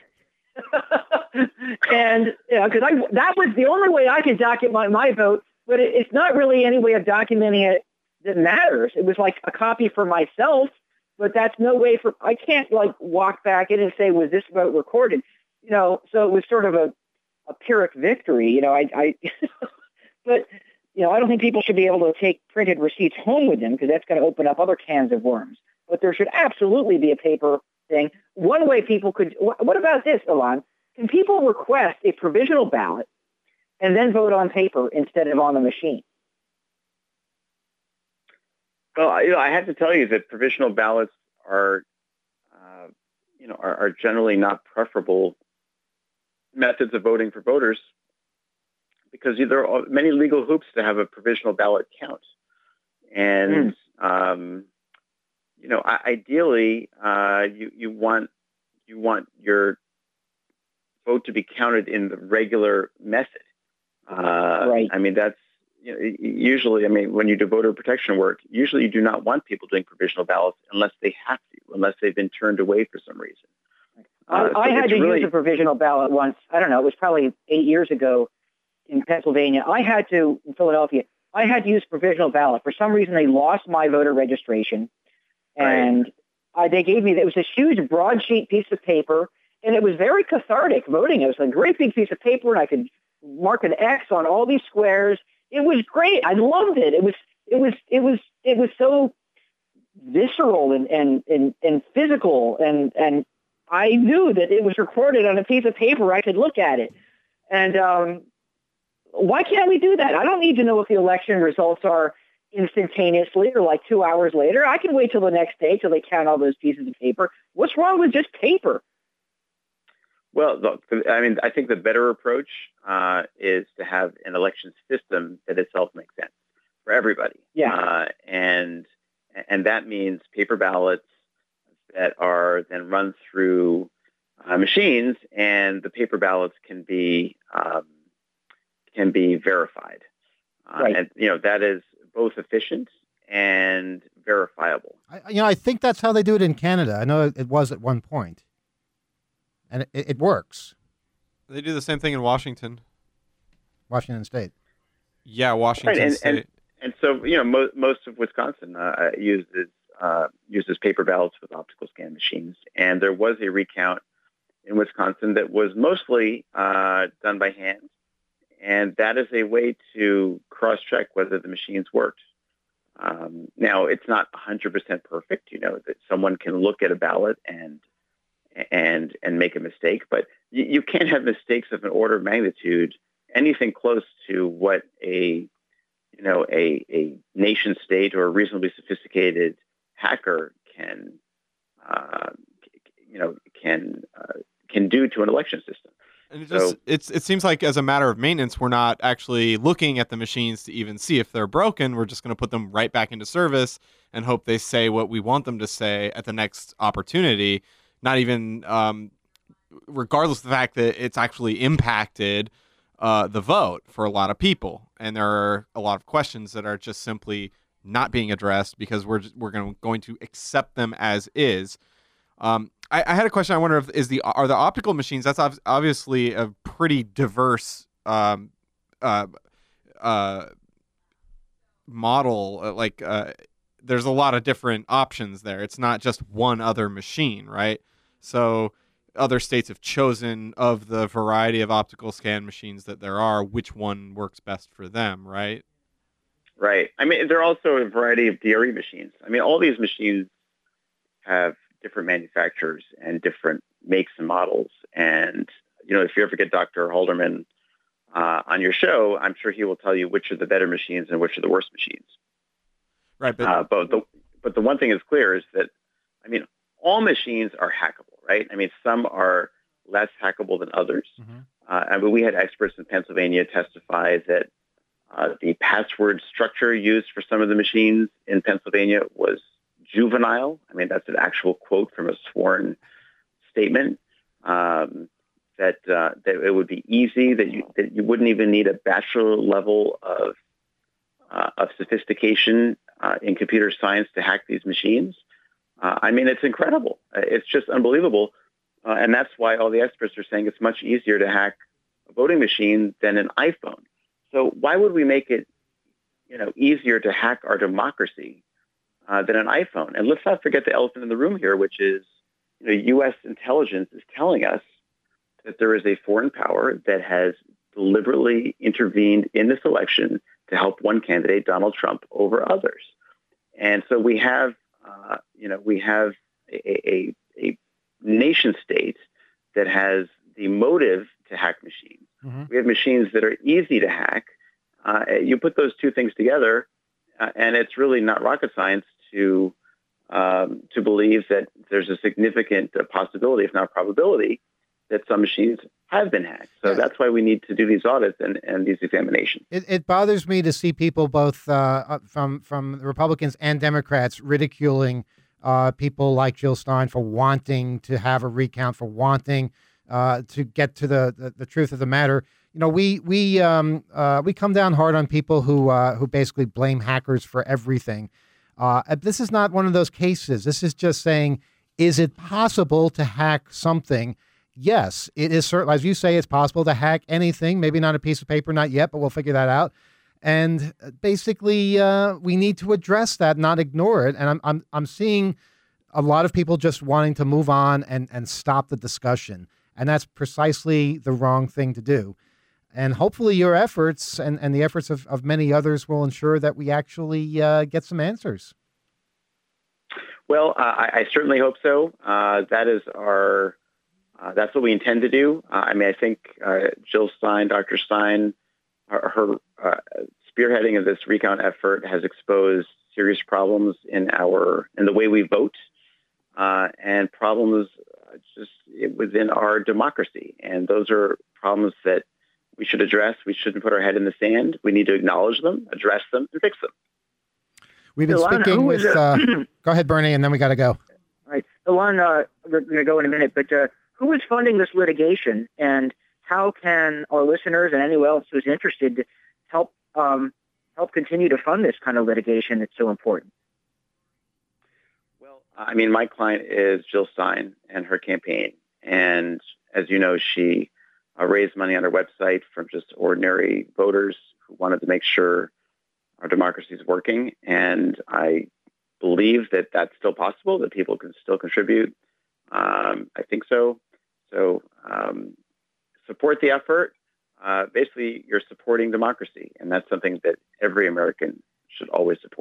and, you know, because I that was the only way I could document my, my vote, but it, it's not really any way of documenting it that matters. It was like a copy for myself, but that's no way for, I can't like walk back in and say, was this vote recorded? You know, so it was sort of a, a Pyrrhic victory, you know, I, I but, you know, I don't think people should be able to take printed receipts home with them because that's going to open up other cans of worms. But there should absolutely be a paper thing. One way people could, wh- what about this, Ilan? Can people request a provisional ballot and then vote on paper instead of on the machine? Well, I- you know, I have to tell you that provisional ballots are, uh, you know, are, are generally not preferable methods of voting for voters because there are many legal hoops to have a provisional ballot count. And, mm. um, you know, ideally, uh, you, you want you want your vote to be counted in the regular method. Uh, right. I mean, that's, you know, usually, I mean, when you do voter protection work, usually you do not want people doing provisional ballots unless they have to, unless they've been turned away for some reason. Uh, I, I so had to really... use a provisional ballot once. I don't know. It was probably eight years ago in Pennsylvania. I had to, in Philadelphia, I had to use provisional ballot. For some reason, they lost my voter registration. And right. I, they gave me, it was a huge broadsheet piece of paper. And it was very cathartic voting. It was a great big piece of paper. And I could mark an X on all these squares. It was great. I loved it. It was, it was, it was, it was so visceral and, and, and, and physical. And, and I knew that it was recorded on a piece of paper. I could look at it. And um, why can't we do that? I don't need to know if the election results are instantaneously or like two hours later. I can wait till the next day till they count all those pieces of paper. What's wrong with just paper? Well, look, I mean, I think the better approach uh, is to have an election system that itself makes sense for everybody. Yeah. Uh, and and that means paper ballots that are then run through uh, machines, and the paper ballots can be um, can be verified. Uh, right. And you know that is both efficient and verifiable. I, you know, I think that's how they do it in Canada. I know it was at one point. And it, it works. They do the same thing in Washington. Washington State. Yeah, Washington right, and, State. And, and so, you know, mo- most of Wisconsin uh, uses uh, uses paper ballots with optical scan machines. And there was a recount in Wisconsin that was mostly uh, done by hand. And that is a way to cross-check whether the machines worked. Um, now, it's not one hundred percent perfect. You know, that someone can look at a ballot and and and make a mistake. But you, you can't have mistakes of an order of magnitude anything close to what a you know a a nation state or a reasonably sophisticated hacker can uh, you know can uh, can do to an election system. And it just So- it's it seems like as a matter of maintenance, we're not actually looking at the machines to even see if they're broken. We're just going to put them right back into service and hope they say what we want them to say at the next opportunity. Not even um, regardless of the fact that it's actually impacted uh, the vote for a lot of people, and there are a lot of questions that are just simply not being addressed because we're just, we're going going to accept them as is. Um, I, I had a question. I wonder if is the are the optical machines. That's ob- obviously a pretty diverse um, uh, uh, model. uh, Like uh, there's a lot of different options there. It's not just one other machine, right? So other states have chosen of the variety of optical scan machines that there are, which one works best for them, right? Right. I mean, there are also a variety of D R E machines. I mean, all these machines have different manufacturers and different makes and models. And, you know, if you ever get Doctor Halderman uh, on your show, I'm sure he will tell you which are the better machines and which are the worst machines. Right. But Uh, but the but the one thing is clear is that, I mean, all machines are hackable, right? I mean, some are less hackable than others. Mhm. Uh, I mean, we had experts in Pennsylvania testify that uh, the password structure used for some of the machines in Pennsylvania was juvenile. I mean, that's an actual quote from a sworn statement. Um, that uh, that it would be easy, that you that you wouldn't even need a bachelor level of uh, of sophistication uh, in computer science to hack these machines. Uh, I mean, it's incredible. Uh, It's just unbelievable, uh, and that's why all the experts are saying it's much easier to hack a voting machine than an iPhone. So why would we make it, you know, easier to hack our democracy uh, than an iPhone? And let's not forget the elephant in the room here, which is, you know, U S intelligence is telling us that there is a foreign power that has deliberately intervened in this election to help one candidate, Donald Trump, over others. And so we have, uh, you know, we have a, a, a nation state that has the motive to hack machines. Mhm. We have machines that are easy to hack. Uh, you put those two things together, uh, and it's really not rocket science to um, to believe that there's a significant uh, possibility, if not probability, that some machines have been hacked. So Yeah. that's why we need to do these audits and, and these examinations. It, it bothers me to see people both uh, uh, from from Republicans and Democrats ridiculing uh, people like Jill Stein for wanting to have a recount, for wanting uh, to get to the, the, the truth of the matter. You know, we we um, uh, we come down hard on people who uh, who basically blame hackers for everything. Uh, this is not one of those cases. This is just saying, is it possible to hack something? Yes, it is certain. As you say, it's possible to hack anything. Maybe not a piece of paper, not yet, but we'll figure that out. And basically, uh, we need to address that, not ignore it. And I'm I'm I'm seeing a lot of people just wanting to move on and and stop the discussion, and that's precisely the wrong thing to do. And hopefully, your efforts and, and the efforts of, of many others will ensure that we actually uh, get some answers. Well, uh, I, I certainly hope so. Uh, that is our Uh, that's what we intend to do. Uh, I mean, I think uh, Jill Stein, Doctor Stein, her, her uh, spearheading of this recount effort has exposed serious problems in our in the way we vote uh, and problems just within our democracy. And those are problems that we should address. We shouldn't put our head in the sand. We need to acknowledge them, address them, and fix them. We've been Ilana, speaking who with. is, Uh, uh, go ahead, Bernie, and then we got to go. Right. Alon, uh, we're going to go in a minute, but uh, who is funding this litigation, and how can our listeners and anyone else who's interested help um, help continue to fund this kind of litigation that's so important? Well, I mean, my client is Jill Stein and her campaign. And as you know, she uh, raised money on her website from just ordinary voters who wanted to make sure our democracy is working. And I believe that that's still possible, that people can still contribute. Um, I think so. So um, support the effort. Uh, basically, you're supporting democracy, and that's something that every American should always support.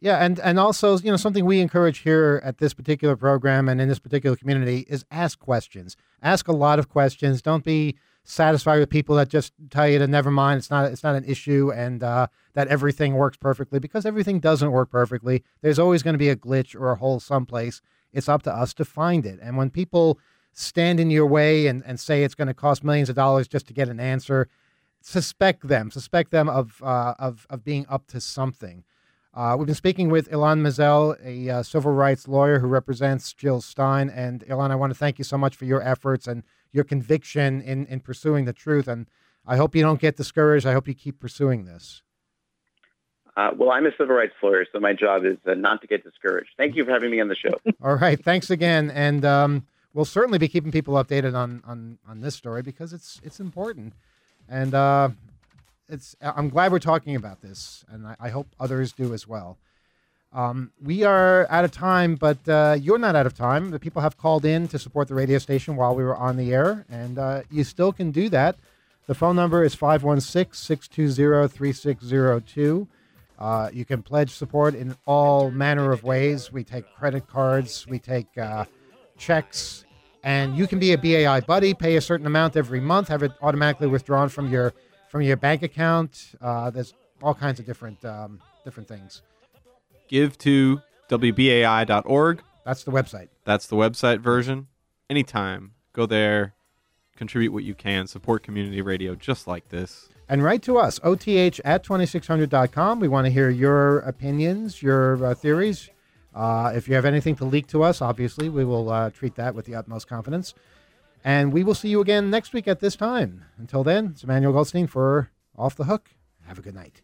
Yeah, and, and also, you know, something we encourage here at this particular program and in this particular community is ask questions. Ask a lot of questions. Don't be satisfied with people that just tell you to never mind. It's not it's not an issue, and uh, that everything works perfectly, because everything doesn't work perfectly. There's always going to be a glitch or a hole someplace. It's up to us to find it. And when people stand in your way and, and say it's going to cost millions of dollars just to get an answer, suspect them. Suspect them of uh, of of being up to something. Uh, we've been speaking with Ilan Mazel, a uh, civil rights lawyer who represents Jill Stein. And Ilan, I want to thank you so much for your efforts and your conviction in, in pursuing the truth. And I hope you don't get discouraged. I hope you keep pursuing this. Uh, well, I'm a civil rights lawyer, so my job is uh, not to get discouraged. Thank you for having me on the show. All right. Thanks again. And um, we'll certainly be keeping people updated on, on, on this story, because it's it's important. And uh, it's I'm glad we're talking about this, and I, I hope others do as well. Um, we are out of time, but uh, you're not out of time. The people have called in to support the radio station while we were on the air, and uh, you still can do that. The phone number is five one six, six two zero, three six zero two. Uh, you can pledge support in all manner of ways. We take credit cards, we take uh, checks, and you can be a B A I buddy, pay a certain amount every month, have it automatically withdrawn from your from your bank account. Uh, there's all kinds of different um, different things. Give to W B A I dot org. That's the website. That's the website version. Anytime, go there, contribute what you can, support community radio just like this. And write to us, O T H at twenty-six hundred dot com. We want to hear your opinions, your uh, theories. Uh, if you have anything to leak to us, obviously, we will uh, treat that with the utmost confidence. And we will see you again next week at this time. Until then, it's Emmanuel Goldstein for Off the Hook. Have a good night.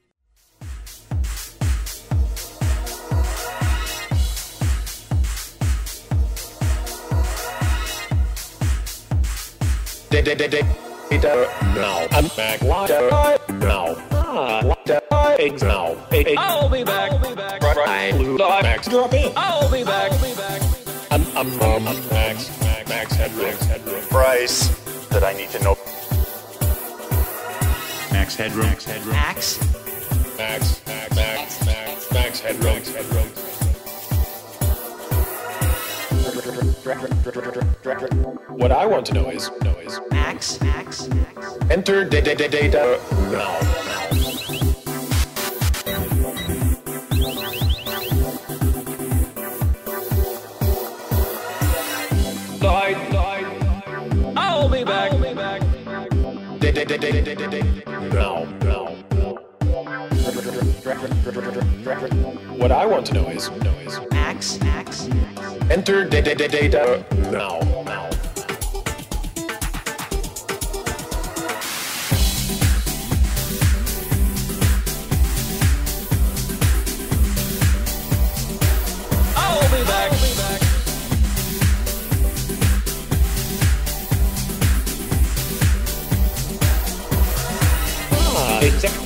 Now I'm back. Now eggs now. I'll be back. I'll be back. Right. Max. Drop in. I'll be back. I'll be back. I'm I'm um, Max. Max Headroom. Headroom. Price that I need to know. Max Headroom. Max Headroom. Max. Max. Max. Max. Max. Max Headroom. Max Headroom. What I want to know is, know is Max, Max, Max. Enter data, data now. Die, die. I'll be back. I'll be back. Data, data, data, data. Now, now. What I want to know is, know is Max, Max, Max. Enter data, data, data now, now. I'll be back. I'll be back. Ah, exactly.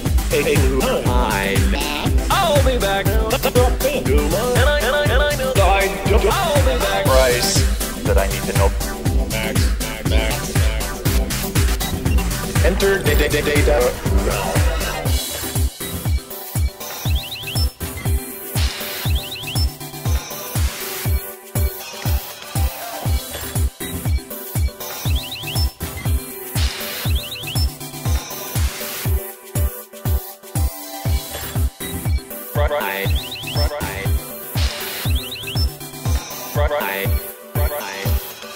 I'll be back. And I, and I, and I know. I'll be back. Price that I need to know. Max, Max, Max, Max. Enter data, data, data now. Right, right, right, right, right, right.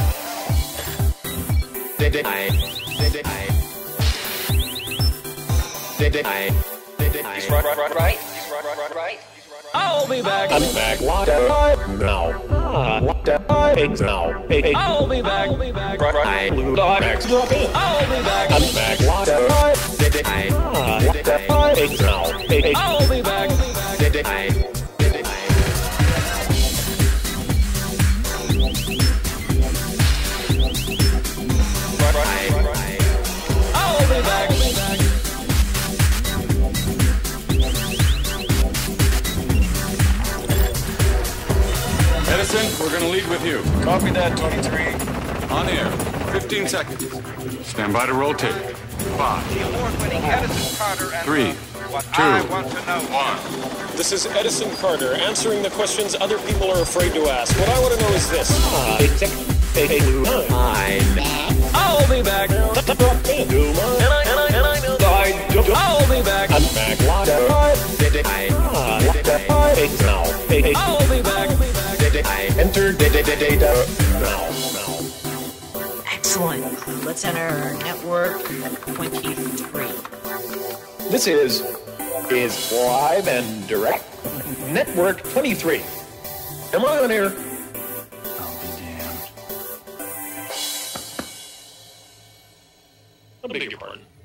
Did it? I did it? I did it? I did it? He's right, right, right, right. He's right, right, right, right. I'll be back. I'm back. Now. Ah, eggs now. I'll be back. I'll be back. Right, right. Max. I'll be back. I'm back. Did it? Ah, eggs now. I'll be back. Did it? I did it? Right, right, right, right. I'll be back. I'll be back. Edison, we're going to lead with you. Copy that, twenty-three. On air. fifteen seconds. Stand by to rotate. Five. The award-winning Edison Carter and Three. What Two. I Want to Know. One. This is Edison Carter answering the questions other people are afraid to ask. What I want to know is this. I'll be back. And I, and I, and I know I'll be back. I'm back. I'll be back. I enter data now. Excellent. Let's enter network twenty-three. This is is live and direct. Network twenty-three. Am I on air? I'll be damned. I beg your pardon.